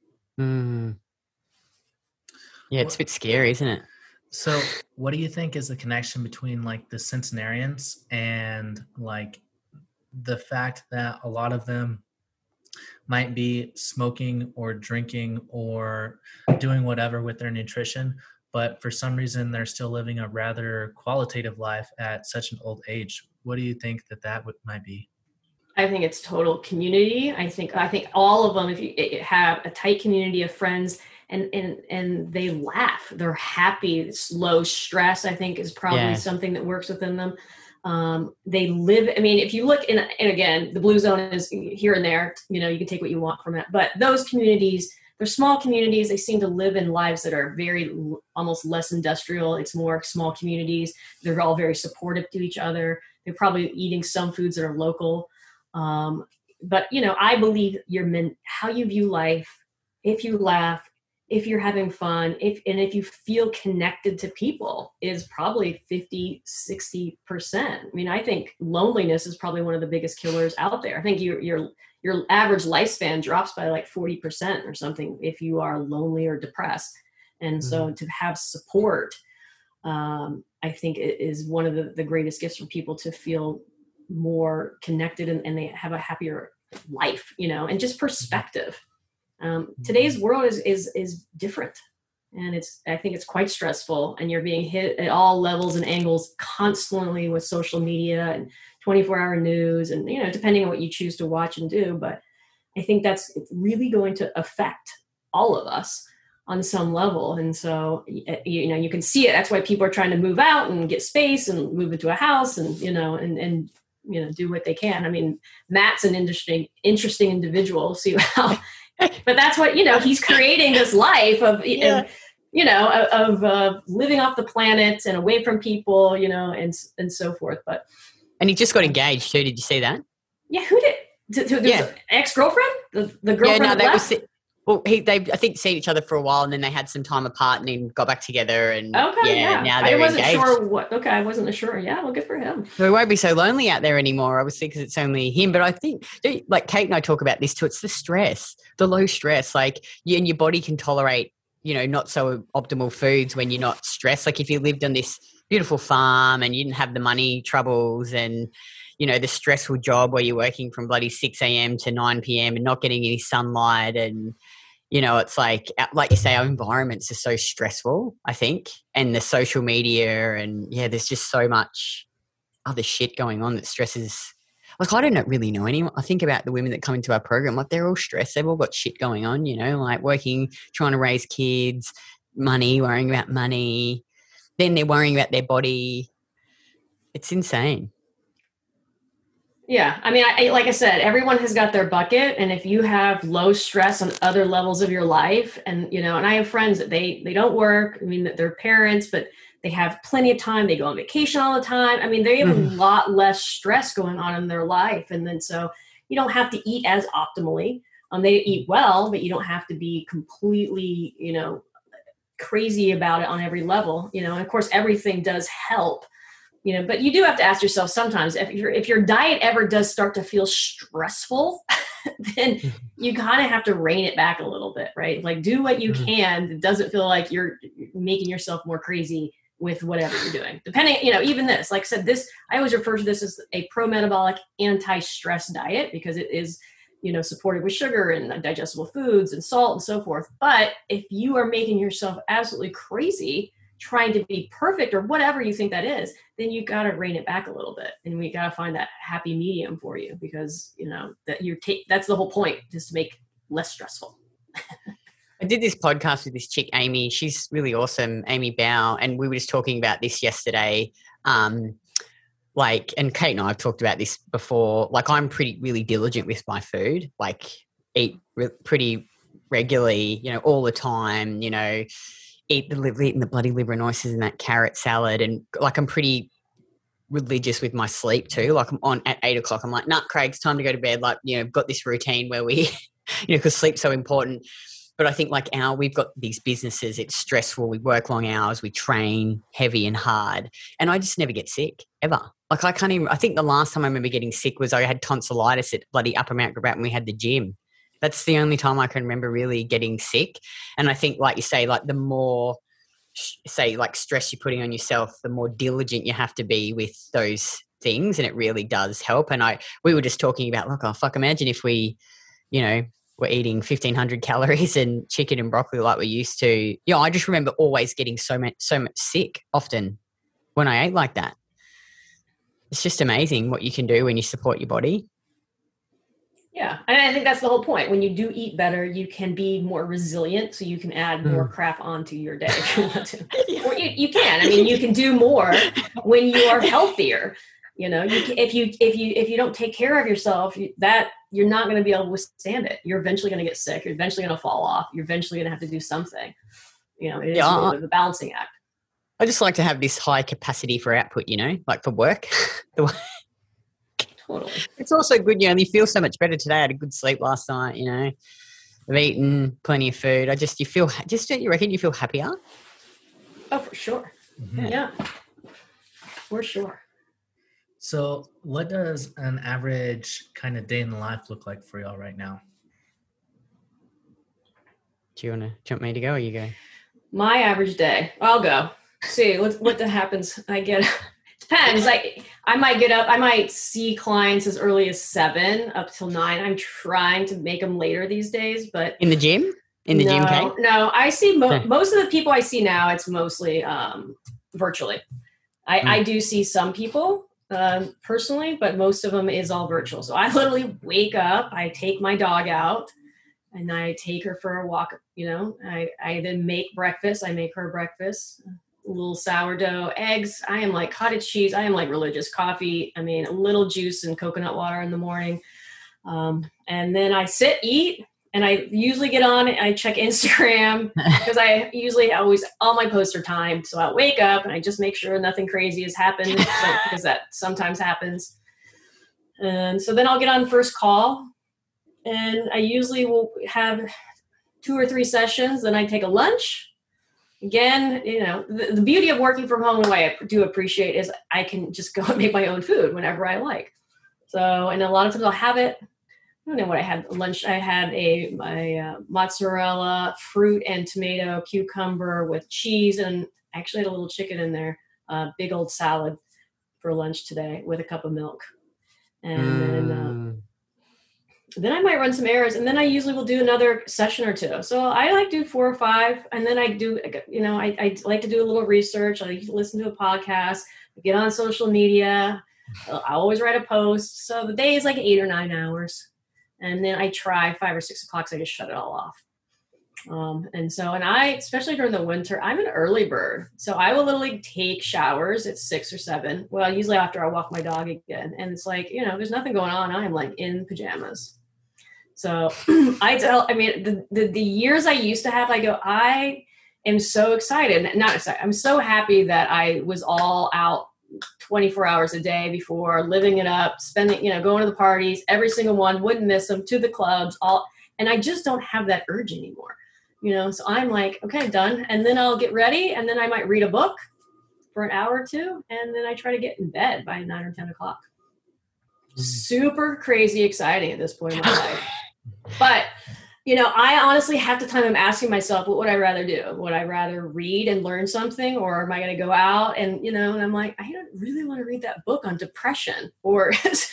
Yeah, it's a bit scary, isn't it? So what do you think is the connection between like the centenarians and like the fact that a lot of them might be smoking or drinking or doing whatever with their nutrition, but for some reason they're still living a rather qualitative life at such an old age? What do you think that might be? I think it's total community. I think all of them, if you have a tight community of friends and they laugh, they're happy, it's low stress, I think is probably something that works within them. They live, if you look and again, the blue zone is here and there, you can take what you want from it, but those communities, they're small communities. They seem to live in lives that are very, almost less industrial. It's more small communities. They're all very supportive to each other. They're probably eating some foods that are local. But I believe how you view life, if you laugh, if you're having fun, if you feel connected to people, is probably 50-60%. I mean, I think loneliness is probably one of the biggest killers out there. I think your average lifespan drops by like 40% or something if you are lonely or depressed. And so to have support, I think it is one of the greatest gifts for people to feel more connected and they have a happier life, and just perspective. Today's world is different, and I think it's quite stressful, and you're being hit at all levels and angles constantly with social media and 24-hour news, and depending on what you choose to watch and do. But I think that's really going to affect all of us on some level. And so you can see it. That's why people are trying to move out and get space and move into a house and and do what they can. I mean, Matt's an interesting individual. See how but that's what he's creating this life of living off the planet and away from people, and so forth. And he just got engaged too. Did you see that? Yeah, who did? To ex-girlfriend, the girlfriend. Yeah, no, that was. Well, they I think seen each other for a while, and then they had some time apart, and then got back together. And now they're engaged. I wasn't sure. Yeah, well, good for him. So he won't be so lonely out there anymore, obviously, because it's only him. But I think, like Kate and I talk about this too. It's the stress, the low stress. Like and your body can tolerate, not so optimal foods when you're not stressed. Like if you lived on this beautiful farm and you didn't have the money troubles and the stressful job where you're working from bloody 6 a.m. to 9 p.m. and not getting any sunlight and, it's like you say, our environments are so stressful, I think, and the social media and, there's just so much other shit going on that stresses. Like, I don't really know anyone. I think about the women that come into our program, like they're all stressed. They've all got shit going on, like working, trying to raise kids, money, worrying about money. Then they're worrying about their body. It's insane. Yeah. I mean, like I said, everyone has got their bucket. And if you have low stress on other levels of your life and, and I have friends that they don't work. I mean, they're parents, but they have plenty of time. They go on vacation all the time. I mean, they have a lot less stress going on in their life. And then, so you don't have to eat as optimally. They eat well, but you don't have to be completely, crazy about it on every level, and of course everything does help. But you do have to ask yourself sometimes if your diet ever does start to feel stressful, then you kind of have to rein it back a little bit, right? Like do what you can. It doesn't feel like you're making yourself more crazy with whatever you're doing. Depending, even this, like I said, I always refer to this as a pro-metabolic anti-stress diet because it is, supported with sugar and digestible foods and salt and so forth. But if you are making yourself absolutely crazy trying to be perfect or whatever you think that is, then you got to rein it back a little bit. And we got to find that happy medium for you because, that's the whole point, just to make less stressful. I did this podcast with this chick, Amy. She's really awesome, Amy Bao. And we were just talking about this yesterday. And Kate and I have talked about this before. Like I'm really diligent with my food, like eat pretty regularly, all the time, eating the bloody liver and oysters and that carrot salad. And like, I'm pretty religious with my sleep too. Like I'm on at 8 o'clock. I'm like, nah, Craig, it's time to go to bed. Like, got this routine where we, cause sleep's so important. But I think like we've got these businesses, it's stressful. We work long hours, we train heavy and hard. And I just never get sick ever. Like I think the last time I remember getting sick was I had tonsillitis at bloody Upper Mount Gravatt when we had the gym. That's the only time I can remember really getting sick. And I think, like you say, like the more, stress you're putting on yourself, the more diligent you have to be with those things. And it really does help. And we were just talking about, look, imagine if we, we're eating 1,500 calories and chicken and broccoli like we used to. I just remember always getting so much sick often when I ate like that. It's just amazing what you can do when you support your body. Yeah, and I think that's the whole point. When you do eat better, you can be more resilient, so you can add more crap onto your day if you want to. Or you can. I mean, you can do more when you are healthier. If you don't take care of yourself, you're not going to be able to withstand it. You're eventually going to get sick. You're eventually going to fall off. You're eventually going to have to do something. It is a little bit of a balancing act. I just like to have this high capacity for output, like for work. Totally. It's also good, you feel so much better today. I had a good sleep last night, I've eaten plenty of food. You reckon you feel happier? Oh, for sure. Mhm. Yeah, for sure. So, what does an average kind of day in the life look like for y'all right now? Do you want me to go or you go? My average day, I'll go. See what happens. I get, depends. I might get up, I might see clients as early as 7 up till 9. I'm trying to make them later these days, but In the gym? In the gym, Kate? No, I see No. most of the people I see now, it's mostly virtually. I do see some people personally, but most of them is all virtual. So I literally wake up, I take my dog out, and I take her for a walk. I then make breakfast. I make her breakfast, a little sourdough, eggs. I am like cottage cheese. I am like religious coffee. I mean, a little juice and coconut water in the morning. And then I eat, and I usually get on it. I check Instagram because I usually all my posts are timed. So I wake up and I just make sure nothing crazy has happened because that sometimes happens. And so then I'll get on first call, and I usually will have 2 or 3 sessions. Then I take a lunch. Again, the beauty of working from home, and what I do appreciate is I can just go and make my own food whenever I like. So, and a lot of times I'll have it. I don't know what I had lunch. I had my mozzarella, fruit and tomato, cucumber with cheese, and actually had a little chicken in there. Big old salad for lunch today with a cup of milk. And then I might run some errands, and then I usually will do another session or 2. So I like do 4 or 5, and then I do, I like to do a little research. I like to listen to a podcast, get on social media. I always write a post. So the day is like 8 or 9 hours. And then I try 5 or 6 o'clock, so I just shut it all off. And I, especially during the winter, I'm an early bird. So I will literally take showers at 6 or 7. Well, usually after I walk my dog again. And it's like, there's nothing going on. I'm like in pajamas. So the years I used to have, I am so excited. Not excited. I'm so happy that I was all out 24 hours a day before, living it up, spending, going to the parties, every single one, wouldn't miss them, to the clubs, and I just don't have that urge anymore, so I'm like, okay, done. And then I'll get ready, and then I might read a book for an hour or 2, and then I try to get in bed by 9 or 10 o'clock. Super crazy exciting at this point in my life. But I honestly half the time I'm asking myself, what would I rather do? Would I rather read and learn something, or am I going to go out and, and I'm like, I don't really want to read that book on depression or,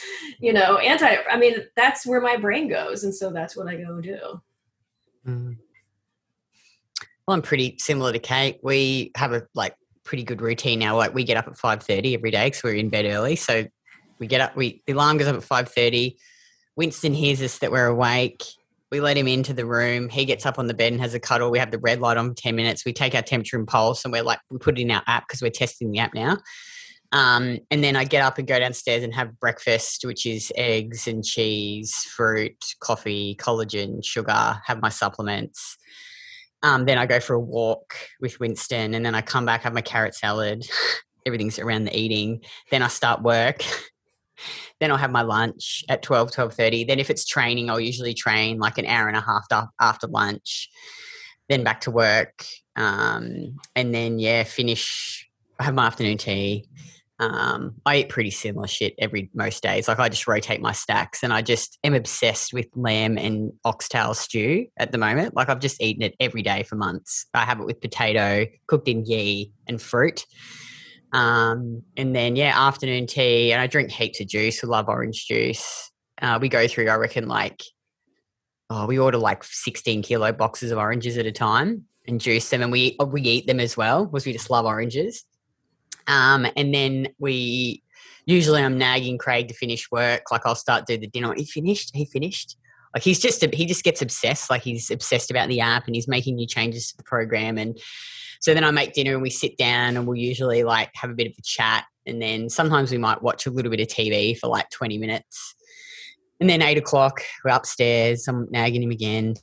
that's where my brain goes. And so that's what I go do. Well, I'm pretty similar to Kate. We have a pretty good routine now. Like we get up at 5:30 every day because we're in bed early. So we get up, the alarm goes up at 5:30. Winston hears us that we're awake. We let him into the room. He gets up on the bed and has a cuddle. We have the red light on for 10 minutes. We take our temperature and pulse, and we put it in our app because we're testing the app now. And then I get up and go downstairs and have breakfast, which is eggs and cheese, fruit, coffee, collagen, sugar, have my supplements. Then I go for a walk with Winston, and then I come back, have my carrot salad. Everything's around the eating. Then I start work. Then I'll have my lunch at 12:30. Then if it's training, I'll usually train like an hour and a half after lunch. Then back to work. And then, finish. I have my afternoon tea. I eat pretty similar shit most days. Like I just rotate my stacks, and I just am obsessed with lamb and oxtail stew at the moment. Like I've just eaten it every day for months. I have it with potato, cooked in ghee and fruit. And then, afternoon tea, and I drink heaps of juice. I love orange juice. We go through, I reckon, we order 16 kilo boxes of oranges at a time and juice them, and we eat them as well because we just love oranges. And then usually I'm nagging Craig to finish work. Like I'll start do the dinner. He finished. Like he just gets obsessed. Like he's obsessed about the app, and he's making new changes to the program. And so then I make dinner and we sit down, and we'll usually have a bit of a chat. And then sometimes we might watch a little bit of TV for 20 minutes. And then 8 o'clock, we're upstairs. I'm nagging him again.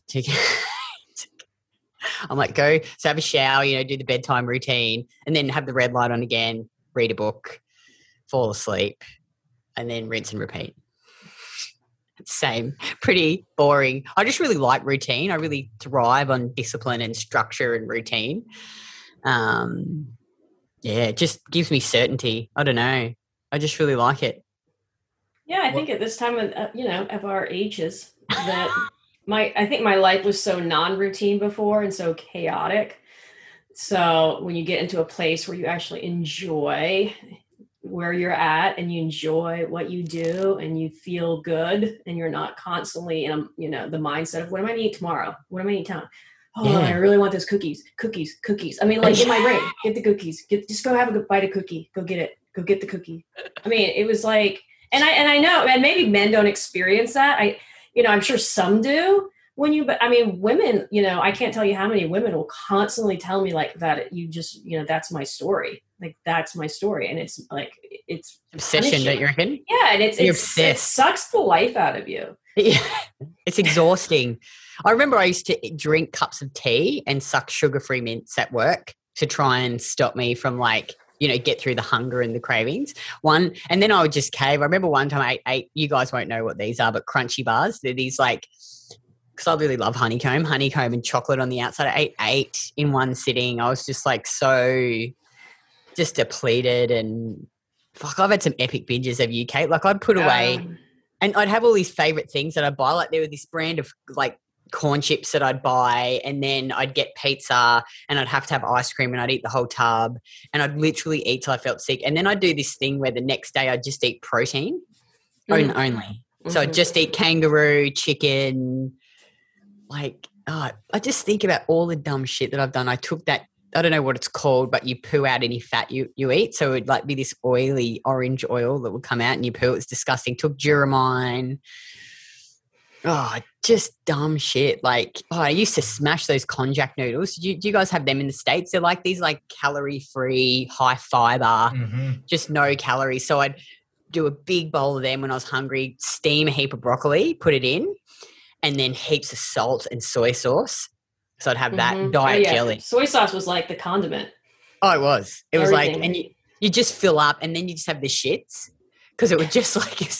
I'm like, go, so have a shower, do the bedtime routine, and then have the red light on again, read a book, fall asleep, and then rinse and repeat. Same. Pretty boring. I just really like routine. I really thrive on discipline and structure and routine. Yeah, it just gives me certainty. I don't know. I just really like it. Yeah, I think at this time of of our ages that I think my life was so non-routine before and so chaotic. So when you get into a place where you actually enjoy where you're at and you enjoy what you do and you feel good and you're not constantly in the mindset of what am I going to eat tomorrow? What am I going to eat tomorrow? Oh, I really want those cookies. I mean, like in my brain, get the cookies. Just go have a good bite of cookie. Go get it. Go get the cookie. I mean, it was like, and I know, and maybe men don't experience that. I'm sure some do but I mean, women, I can't tell you how many women will constantly tell me like that. You just, that's my story. Like, that's my story. And it's like, it's obsession, don't you reckon? Yeah. And it sucks the life out of you. Yeah. It's exhausting. I remember I used to drink cups of tea and suck sugar-free mints at work to try and stop me from get through the hunger and the cravings. And then I would just cave. I remember one time I ate, you guys won't know what these are, but crunchy bars. They're these because I really love honeycomb and chocolate on the outside. I ate 8 in one sitting. I was just so just depleted and fuck, I've had some epic binges. Have you, Kate? Like, I'd put away and I'd have all these favorite things that I'd buy. Like, there was this brand of corn chips that I'd buy, and then I'd get pizza and I'd have to have ice cream and I'd eat the whole tub and I'd literally eat till I felt sick. And then I'd do this thing where the next day I'd just eat protein only. Mm-hmm. So I'd just eat kangaroo, chicken. I just think about all the dumb shit that I've done. I took that, I don't know what it's called, but you poo out any fat you eat. So it would be this oily orange oil that would come out and you poo. It's disgusting. Took Duramine. Oh, just dumb shit. I used to smash those konjac noodles. Do you guys have them in the States? They're like these calorie-free, high fiber, just no calories. So I'd do a big bowl of them when I was hungry, steam a heap of broccoli, put it in, and then heaps of salt and soy sauce. So I'd have that diet jelly. Soy sauce was like the condiment. Oh, it was. It was and you just fill up and then you just have the shits because it would just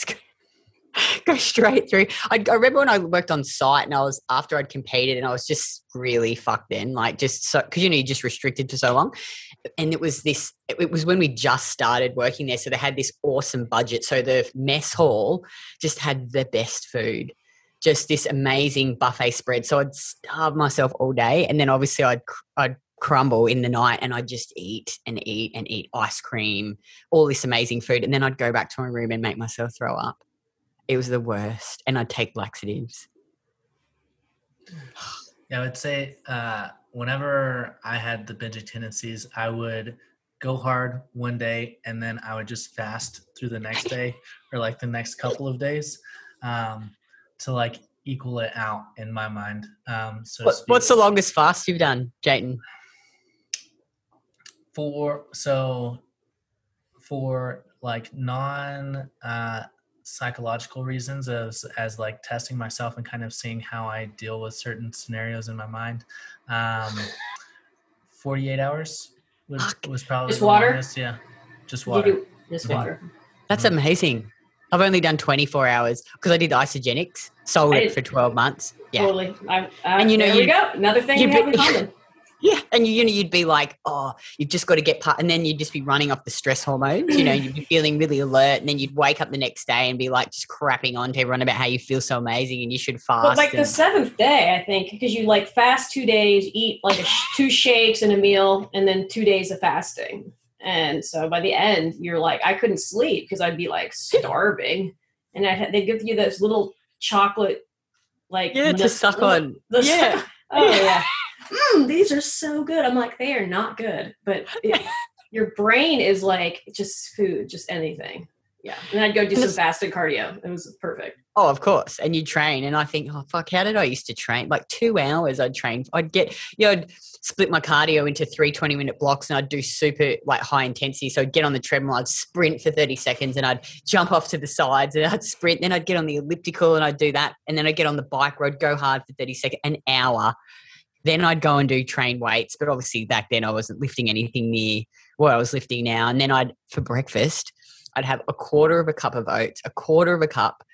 go straight through. I remember when I worked on site and after I'd competed and I was just really fucked then, because you're just restricted for so long. And it was when we just started working there. So they had this awesome budget. So the mess hall just had the best food, just this amazing buffet spread. So I'd starve myself all day. And then obviously I'd crumble in the night and I'd just eat and eat and eat ice cream, all this amazing food. And then I'd go back to my room and make myself throw up. It was the worst. And I'd take laxatives. Yeah, I would say whenever I had the binging tendencies, I would go hard one day and then I would just fast through the next day or the next couple of days to equal it out in my mind. What's the longest fast you've done, Jayton? For non psychological reasons as testing myself and kind of seeing how I deal with certain scenarios in my mind, 48 hours was probably just water. Longest. Yeah, just water. Just water. That's amazing. I've only done 24 hours because I did Isogenics, sold it for 12 months. Yeah. Totally. And there we go. Another thing we have in common. Yeah. And you'd be like, oh, you've just got to get and then you'd just be running off the stress hormones, you'd be feeling really alert, and then you'd wake up the next day and be just crapping on to everyone about how you feel so amazing and you should fast. But the 7th day, I think, because you fast 2 days, eat 2 shakes and a meal, and then 2 days of fasting. And so by the end, you're I couldn't sleep because I'd be starving. And they'd give you those little chocolate, to suck on. Oh, yeah. These are so good. I'm they are not good. But your brain is just food, just anything. Yeah. And I'd go do some fasted cardio. It was perfect. Oh, of course. And you train. And I think, oh, fuck, how did I used to train? 2 hours I'd train. I'd split my cardio into 3 20-minute blocks and I'd do super high intensity. So I'd get on the treadmill, I'd sprint for 30 seconds and I'd jump off to the sides and I'd sprint. Then I'd get on the elliptical and I'd do that. And then I'd get on the bike where I'd go hard for 30 seconds, an hour. Then I'd go and do train weights. But obviously back then I wasn't lifting anything near what I was lifting now. And then for breakfast, I'd have a quarter of a cup of oats, a quarter of a cup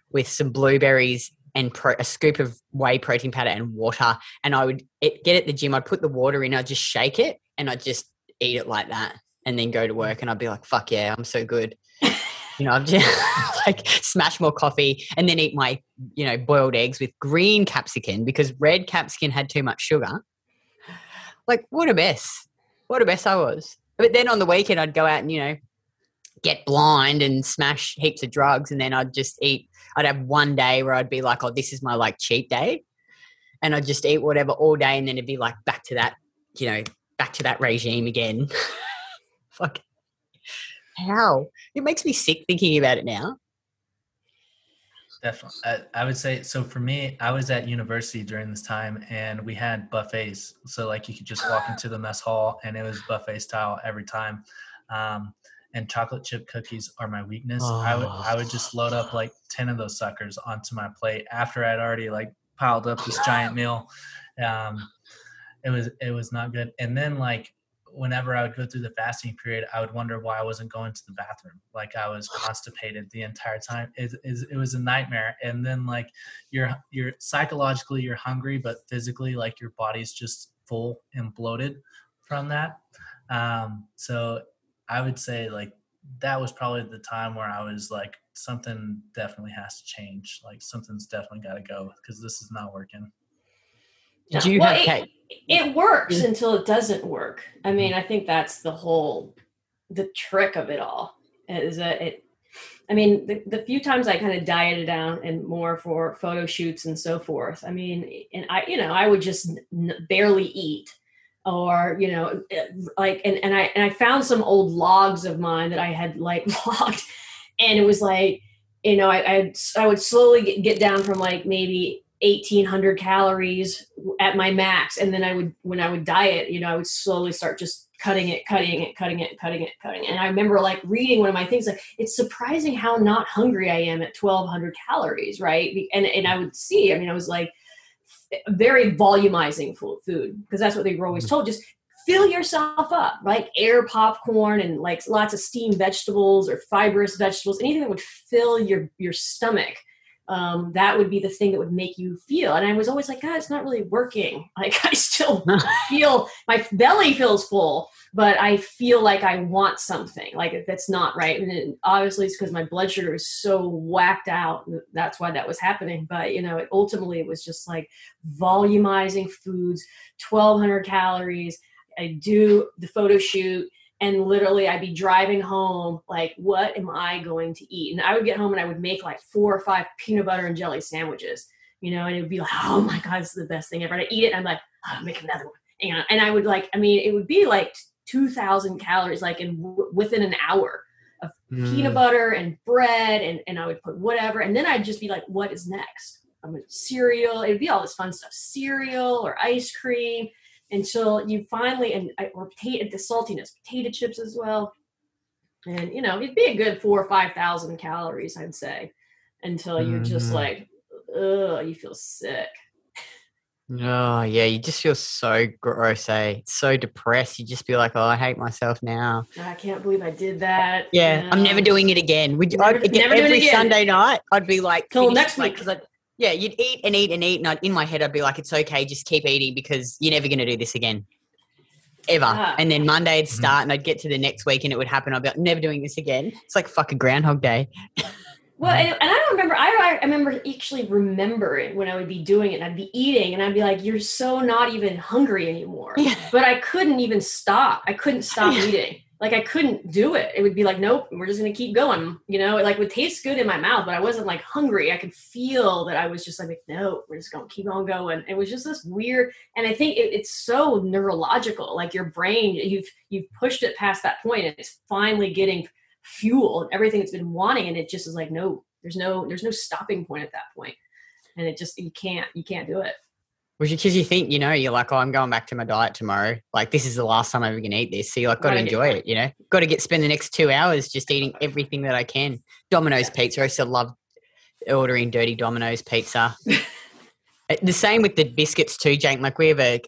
with some blueberries and a scoop of whey protein powder and water. And I would get at the gym. I'd put the water in. I'd just shake it and I'd just eat it like that and then go to work. And I'd be like, fuck yeah, I'm so good. I've just like smash more coffee and then eat my, boiled eggs with green capsicum because red capsicum had too much sugar. Like, what a mess. What a mess I was. But then on the weekend, I'd go out and, get blind and smash heaps of drugs. And then I'd just eat. I'd have one day where I'd be like, oh, this is my like cheat day. And I'd just eat whatever all day. And then it'd be like back to that, back to that regime again. Fuck. How? It makes me sick thinking about it now. Definitely. I would say, so for me, I was at university during this time and we had buffets. So like you could just walk into the mess hall and it was buffet style every time. And chocolate chip cookies are my weakness. Oh. I would just load up like 10 of those suckers onto my plate after I'd already like piled up this giant meal. It was not good. And then like whenever I would go through the fasting period, I would wonder why I wasn't going to the bathroom. Like I was constipated the entire time. It was a nightmare. And then like you're psychologically you're hungry, but physically like your body's just full and bloated from that. So I would say like that was probably the time where I was like, something definitely has to change. Like something's definitely got to go because this is not working. Did you have cake? It works until it doesn't work. I mean, I think that's the trick of it all is that the few times I kind of dieted down and more for photo shoots and so forth. I mean, and I would just barely eat. Or, like, and I found some old logs of mine that I had like logged and it was like, I would slowly get down from like maybe 1,800 calories at my max. And then when I would diet, I would slowly start just cutting it. And I remember like reading one of my things, like it's surprising how not hungry I am at 1,200 calories. Right. And I would see, I was like, very volumizing food because that's what they were always told. Just fill yourself up, like air popcorn and like lots of steamed vegetables or fibrous vegetables, anything that would fill your stomach. That would be the thing that would make you feel. And I was always like, God, it's not really working. Like I still feel my belly feels full, but I feel like I want something. Like that's not right. And obviously it's because my blood sugar is so whacked out. That's why that was happening. But ultimately it was just like volumizing foods, 1,200 calories. I do the photo shoot. And literally I'd be driving home, like, what am I going to eat? And I would get home and I would make like 4 or 5 peanut butter and jelly sandwiches, and it would be like, oh my God, this is the best thing ever. And I eat it and I'm like, I'll make another one. And I would like, it would be like 2,000 calories, like within an hour of peanut butter and bread. And I would put whatever. And then I'd just be like, what is next? Cereal. It would be all this fun stuff, cereal or ice cream. Until you finally, or the saltiness, potato chips as well. And, it'd be a good 4,000 or 5,000 calories, I'd say, until you're just like, ugh, you feel sick. Oh, yeah. You just feel so gross, so depressed. You just be like, oh, I hate myself now. I can't believe I did that. Yeah. I'm never doing it again. Every Sunday night, I'd be like, till next week. Yeah, you'd eat and eat and eat. And in my head, I'd be like, it's okay. Just keep eating because you're never going to do this again. Ever. And then Monday would start and I'd get to the next week and it would happen. I'd be like, never doing this again. It's like fucking Groundhog Day. Well, and I don't remember. I remember actually remembering when I would be doing it and I'd be eating and I'd be like, you're so not even hungry anymore. Yeah. But I couldn't even stop. I couldn't stop eating. Like I couldn't do it. It would be like, nope, we're just going to keep going. It like would taste good in my mouth, but I wasn't like hungry. I could feel that I was just like, no, we're just going to keep on going. It was just this weird. And I think it's so neurological, like your brain, you've pushed it past that point and it's finally getting fuel and everything it's been wanting. And it just is like, no, there's no stopping point at that point. And it just, you can't do it. Because you think, you're like, oh, I'm going back to my diet tomorrow. Like, this is the last time I'm ever going to eat this. So you're like, got to enjoy it, Got to spend the next 2 hours just eating everything that I can. Domino's pizza. I used to love ordering dirty Domino's pizza. The same with the biscuits too, Jake. Like, we have a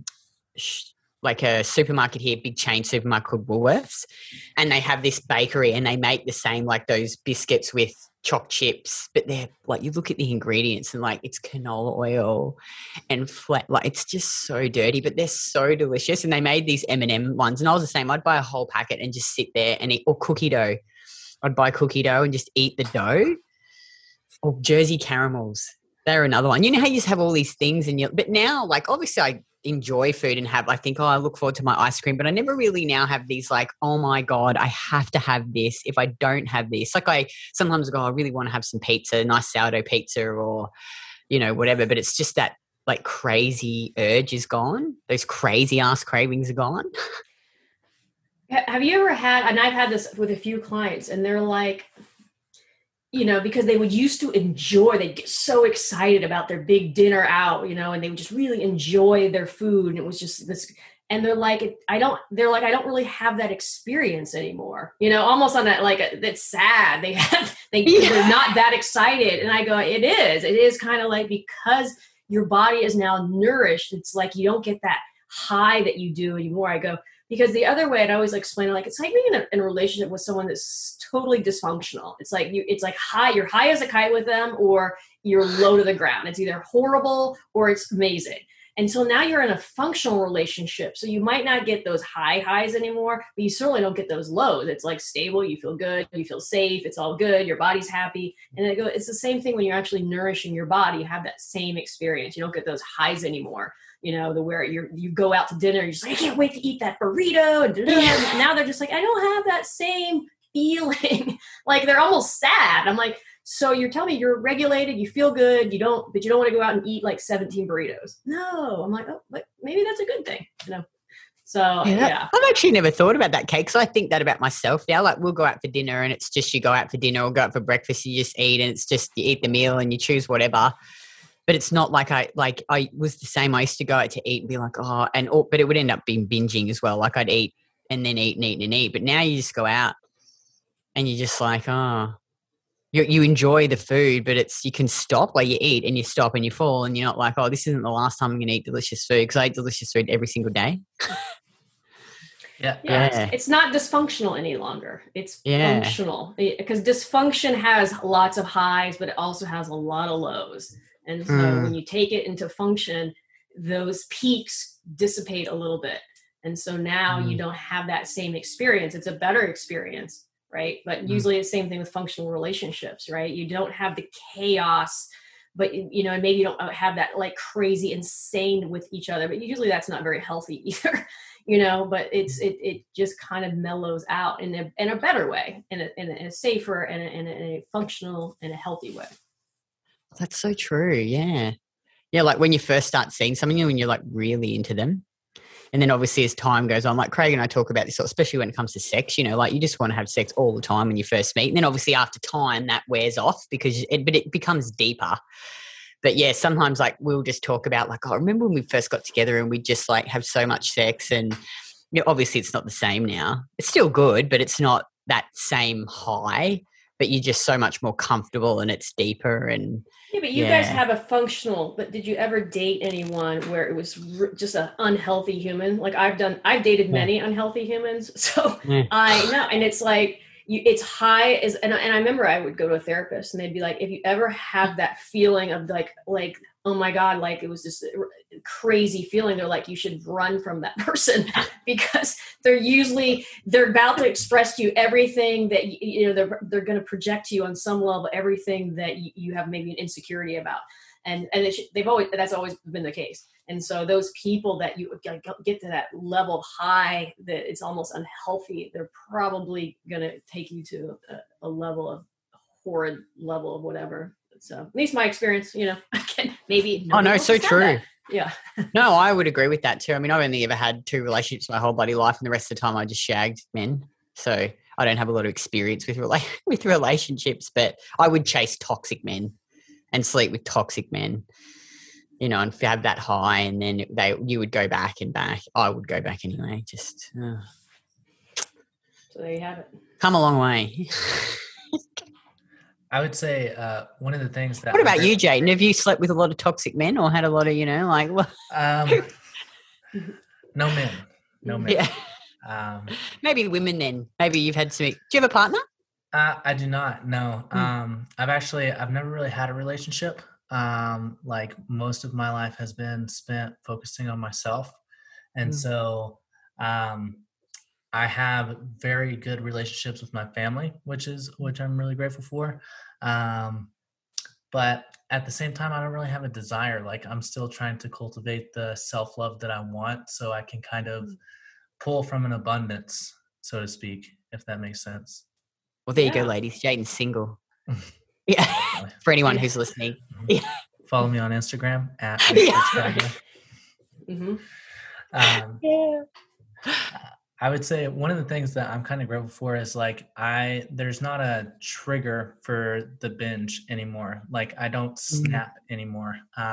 supermarket here, big chain supermarket called Woolworths. And they have this bakery and they make the same, like those biscuits with choc chips, but they're like, you look at the ingredients and like it's canola oil and flat, like it's just so dirty, but they're so delicious. And they made these M&M ones, and I was the same. I'd buy a whole packet and just sit there and eat, or cookie dough. I'd buy cookie dough and just eat the dough. Or Jersey caramels. They're another one. You know how you just have all these things but now, like, obviously I enjoy food and I think, I look forward to my ice cream, but I never really now have these like, oh my God, I have to have this. If I don't have this, like I sometimes go, I really want to have some pizza, nice sourdough pizza or, you know, whatever. But it's just that like crazy urge is gone. Those crazy ass cravings are gone. Have you ever had, and I've had this with a few clients, and they're like, you know, because they would used to enjoy, they'd get so excited about their big dinner out, you know, and they would just really enjoy their food. And it was just this, and they're like, I don't really have that experience anymore, you know, almost on that, like, that's sad. They're not that excited. And I go, it is kind of like, because your body is now nourished. It's like, you don't get that high that you do anymore. I go, because the other way I'd always explain it, like, it's like being in a relationship with someone that's totally dysfunctional. It's like you're high as a kite with them, or you're low to the ground. It's either horrible or it's amazing. And so now you're in a functional relationship. So you might not get those highs anymore, but you certainly don't get those lows. It's like stable. You feel good. You feel safe. It's all good. Your body's happy. And it's the same thing when you're actually nourishing your body. You have that same experience. You don't get those highs anymore. You know, where you go out to dinner, you're just like, I can't wait to eat that burrito. And now they're just like, I don't have that same feeling. Like, they're almost sad. I'm like, so you're telling me you're regulated, you feel good, but you don't want to go out and eat like 17 burritos. No, I'm like, oh, but maybe that's a good thing, you know? So, yeah. I've actually never thought about that, Kate, because I think that about myself now. Like, we'll go out for dinner and it's just, you go out for dinner or go out for breakfast, you just eat, and it's just, you eat the meal and you choose whatever. But it's not like I was the same. I used to go out to eat and be like, but it would end up being binging as well. Like, I'd eat and then eat and eat and eat. But now you just go out and you're just like, you enjoy the food, but you can stop. Like, you eat and you stop and you fall, and you're not like, this isn't the last time I'm going to eat delicious food, because I eat delicious food every single day. Yeah. It's not dysfunctional any longer. It's functional, because dysfunction has lots of highs, but it also has a lot of lows. And so when you take it into function, those peaks dissipate a little bit. And so now you don't have that same experience. It's a better experience, right? But usually it's the same thing with functional relationships, right? You don't have the chaos, but, you know, and maybe you don't have that like crazy insane with each other, but usually that's not very healthy either, you know, but it just kind of mellows out in a better way, in a safer and in a functional and a healthy way. That's so true. Yeah. Yeah. Like, when you first start seeing something, when you're like really into them, and then obviously as time goes on, like Craig and I talk about this, especially when it comes to sex, you know, like, you just want to have sex all the time when you first meet. And then obviously after time that wears off, because it becomes deeper. But yeah, sometimes like we'll just talk about like, I remember when we first got together and we just like have so much sex, and, you know, obviously it's not the same now. It's still good, but it's not that same high, but you're just so much more comfortable and it's deeper. And yeah, but you guys have a functional, but did you ever date anyone where it was just an unhealthy human? Like, I've dated many unhealthy humans. So I know. And it's like, it's high and I remember I would go to a therapist and they'd be like, if you ever have that feeling of like, oh my God, like it was just a crazy feeling, they're like, you should run from that person, because they're about to express to you everything that, you know, they're going to project to you on some level, everything that you have maybe an insecurity about. And that's always been the case. And so those people that you get to that level of high that it's almost unhealthy, they're probably going to take you to a level of horrid level of whatever. So at least my experience, you know, I can maybe. Oh no, so true. That. Yeah. No, I would agree with that too. I mean, I've only ever had 2 relationships my whole bloody life, and the rest of the time I just shagged men. So I don't have a lot of experience with relationships, but I would chase toxic men and sleep with toxic men, you know, and have that high, and then you would go back and back. I would go back anyway. Just so there you have it. Come a long way. I would say one of the things that. What about you, Jayden? Have you slept with a lot of toxic men, or had a lot of, you know, like? No men. Yeah. Maybe women then. Maybe you've had some. Do you have a partner? I do not. No. I've never really had a relationship. Like most of my life has been spent focusing on myself, and Mm. so um, I have very good relationships with my family, which I'm really grateful for. Um, but at the same time, I don't really have a desire. Like I'm still trying to cultivate the self love that I want, so I can kind of pull from an abundance, so to speak, if that makes sense. Well, there you go, Yeah. ladies. Jaden's single. Yeah. For anyone Yeah. who's listening. Mhm. Yeah. Follow me on Instagram at Yeah. Mr. China. Hmm. Um, Yeah. I would say one of the things that I'm kind of grateful for is like there's not a trigger for the binge anymore. Like I don't Mm. snap anymore.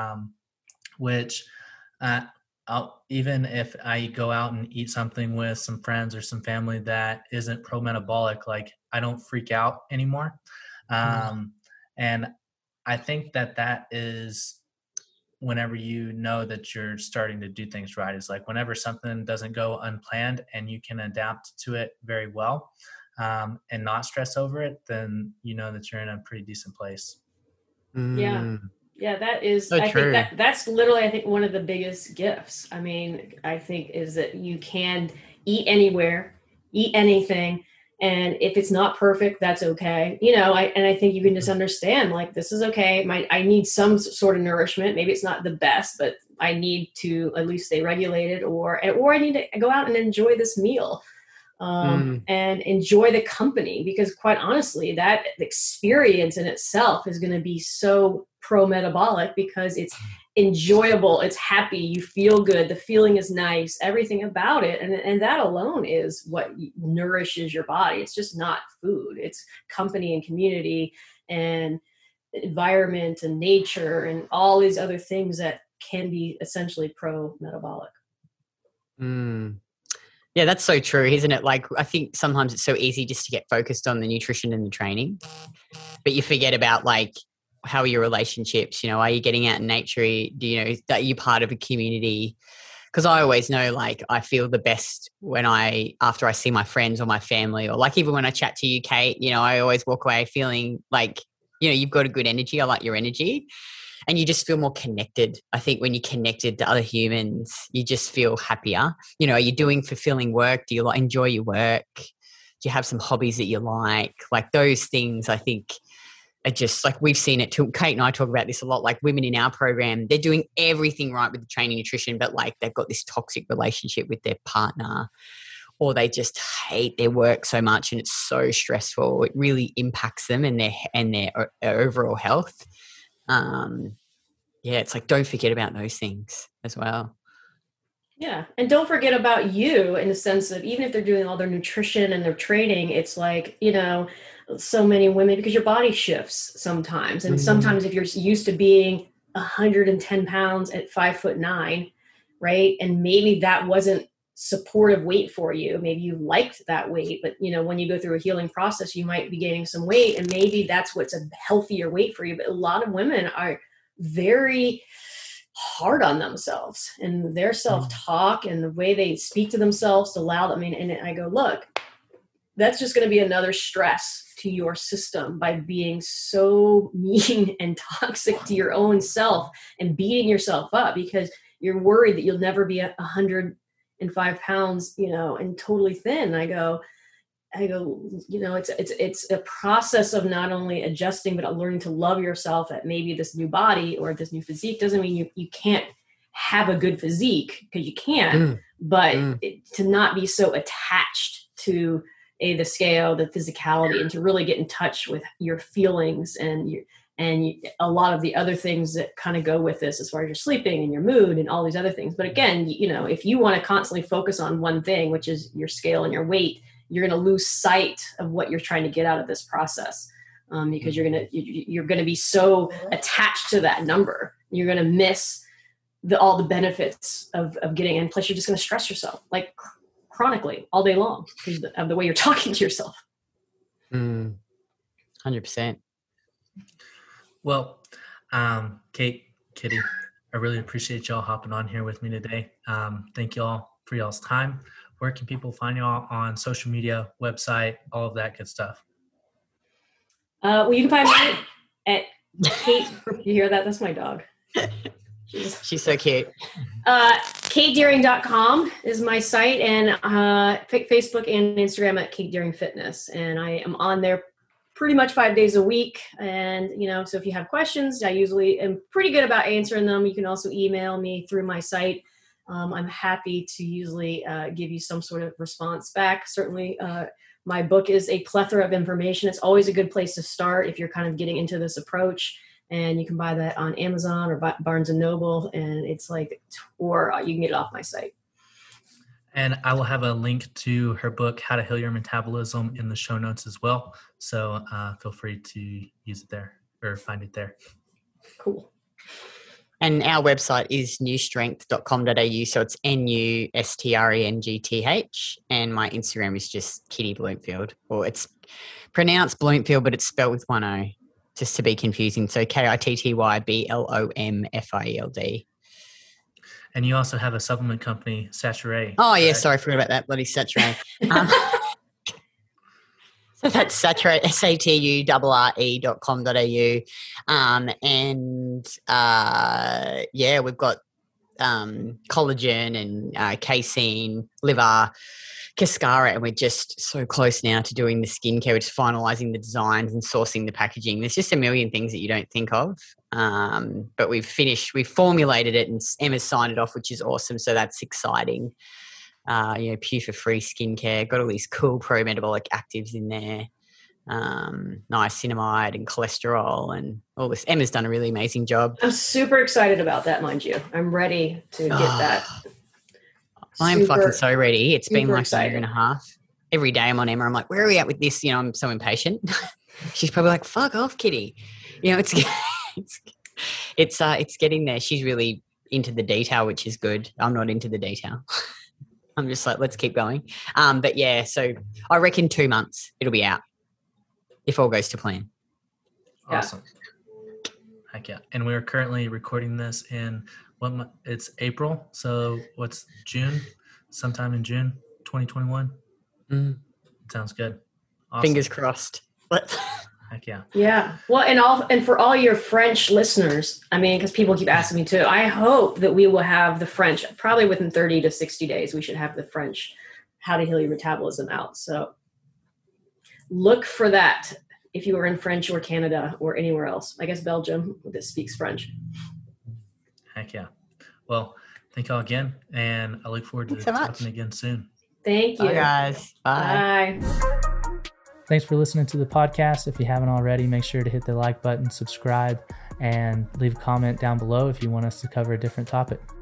Which uh, even if I go out and eat something with some friends or some family that isn't pro metabolic, like I don't freak out anymore. Mm. And I think that is whenever you know that you're starting to do things right. Is like whenever something doesn't go unplanned and you can adapt to it very well, and not stress over it, then you know that you're in a pretty decent place. Yeah. Mm. Yeah, that is, So I think true. that's literally, I think, one of the biggest gifts. I mean, I think is that you can eat anywhere, eat anything, and if it's not perfect, that's okay. And I think you can just understand, like, this is okay. I need some sort of nourishment. Maybe it's not the best, but I need to at least stay regulated, or I need to go out and enjoy this meal, Mm. and enjoy the company, because quite honestly that experience in itself is going to be so pro metabolic because it's enjoyable, it's happy, you feel good, the feeling is nice, everything about it, and that alone is what nourishes your body. It's just not food, it's company and community and environment and nature and all these other things that can be essentially pro metabolic. Mm. Yeah, that's so true, isn't it? Like, I think sometimes it's so easy just to get focused on the nutrition and the training, but you forget about like, how are your relationships? You know, are you getting out in nature? Do you know that you're part of a community? Because I always know, like, I feel the best after I see my friends or my family, or like even when I chat to you, Kate, you know, I always walk away feeling like, you know, you've got a good energy. I like your energy. And you just feel more connected. I think when you're connected to other humans, you just feel happier. You know, are you doing fulfilling work? Do you like enjoy your work? Do you have some hobbies that you like? Like those things, I think are just like we've seen it too. Kate and I talk about this a lot. Like women in our program, they're doing everything right with the training nutrition, but like they've got this toxic relationship with their partner, or they just hate their work so much and it's so stressful. It really impacts them and their overall health. Um, yeah, it's like don't forget about those things as well. Yeah. And don't forget about you in the sense of even if they're doing all their nutrition and their training, it's like, so many women, because your body shifts sometimes. And Mm. sometimes if you're used to being 110 pounds at 5'9", right? And maybe that wasn't supportive weight for you. Maybe you liked that weight, but when you go through a healing process, you might be gaining some weight and maybe that's what's a healthier weight for you. But a lot of women are very hard on themselves and their self-talk and the way they speak to themselves to loud. I mean, and I go, look, that's just going to be another stress to your system by being so mean and toxic to your own self and beating yourself up because you're worried that you'll never be 105 pounds, and totally thin. I go, it's a process of not only adjusting, but learning to love yourself at maybe this new body or this new physique. Doesn't mean you can't have a good physique, because you can, Mm. but Mm. to not be so attached to the scale, the physicality, and to really get in touch with your feelings and a lot of the other things that kind of go with this as far as your sleeping and your mood and all these other things. But again, if you want to constantly focus on one thing, which is your scale and your weight, you're going to lose sight of what you're trying to get out of this process, because you're going to be so attached to that number. You're going to miss all the benefits of getting, and plus you're just going to stress yourself like chronically all day long because of the way you're talking to yourself. 100%. Well, Kate, Kitty, I really appreciate y'all hopping on here with me today. Thank y'all for y'all's time. Where can people find y'all on social media, website, all of that good stuff? Well, you can find me at Kate. You hear that? That's my dog. She's so cute. KateDeering.com is my site, and Facebook and Instagram at Kate Deering Fitness. And I am on there pretty much 5 days a week. And, so if you have questions, I usually am pretty good about answering them. You can also email me through my site. I'm happy to usually give you some sort of response back. Certainly, my book is a plethora of information. It's always a good place to start if you're kind of getting into this approach. And you can buy that on Amazon or Barnes & Noble. And it's or you can get it off my site. And I will have a link to her book, How to Heal Your Metabolism, in the show notes as well. So feel free to use it there or find it there. Cool. And our website is newstrength.com.au. So it's NUSTRENGTH. And my Instagram is just Kitty Bloomfield. Or it's pronounced Bloomfield, but it's spelled with one O, just to be confusing. So KITTYBLOMFIELD. And you also have a supplement company, Saturé. Oh, yeah. Sorry, I forgot about that. Bloody Saturé. So that's Saturé, SATU.com.au. We've got collagen and casein, liver, cascara, and we're just so close now to doing the skincare. We're just finalising the designs and sourcing the packaging. There's just a million things that you don't think of. But we've formulated it, and Emma's signed it off, which is awesome. So that's exciting. Pure for free skincare, got all these cool pro-metabolic actives in there, niacinamide and cholesterol and all this. Emma's done a really amazing job. I'm super excited about that, mind you. I'm ready to get that. I'm fucking so ready. It's been like excited. a year and a half. Every day I'm on Emma. I'm like, where are we at with this? I'm so impatient. She's probably like, fuck off, Kitty. It's getting there. She's really into the detail, which is good. I'm not into the detail. I'm just like, let's keep going. But yeah, so I reckon 2 months it'll be out if all goes to plan. Awesome. Yeah. Heck yeah. And we're currently recording this in it's April. So what's June? Sometime in June 2021. Sounds good. Awesome. Fingers crossed. Heck yeah. Yeah. Well, and for all your French listeners, because people keep asking me too, I hope that we will have the French probably within 30 to 60 days. We should have the French How to Heal Your Metabolism out. So look for that if you are in French or Canada or anywhere else. I guess Belgium that speaks French. Heck yeah. Well, thank y'all again, and I look forward to talking again soon. Thank you. Bye, guys. Bye. Thanks for listening to the podcast. If you haven't already, make sure to hit the like button, subscribe, and leave a comment down below if you want us to cover a different topic.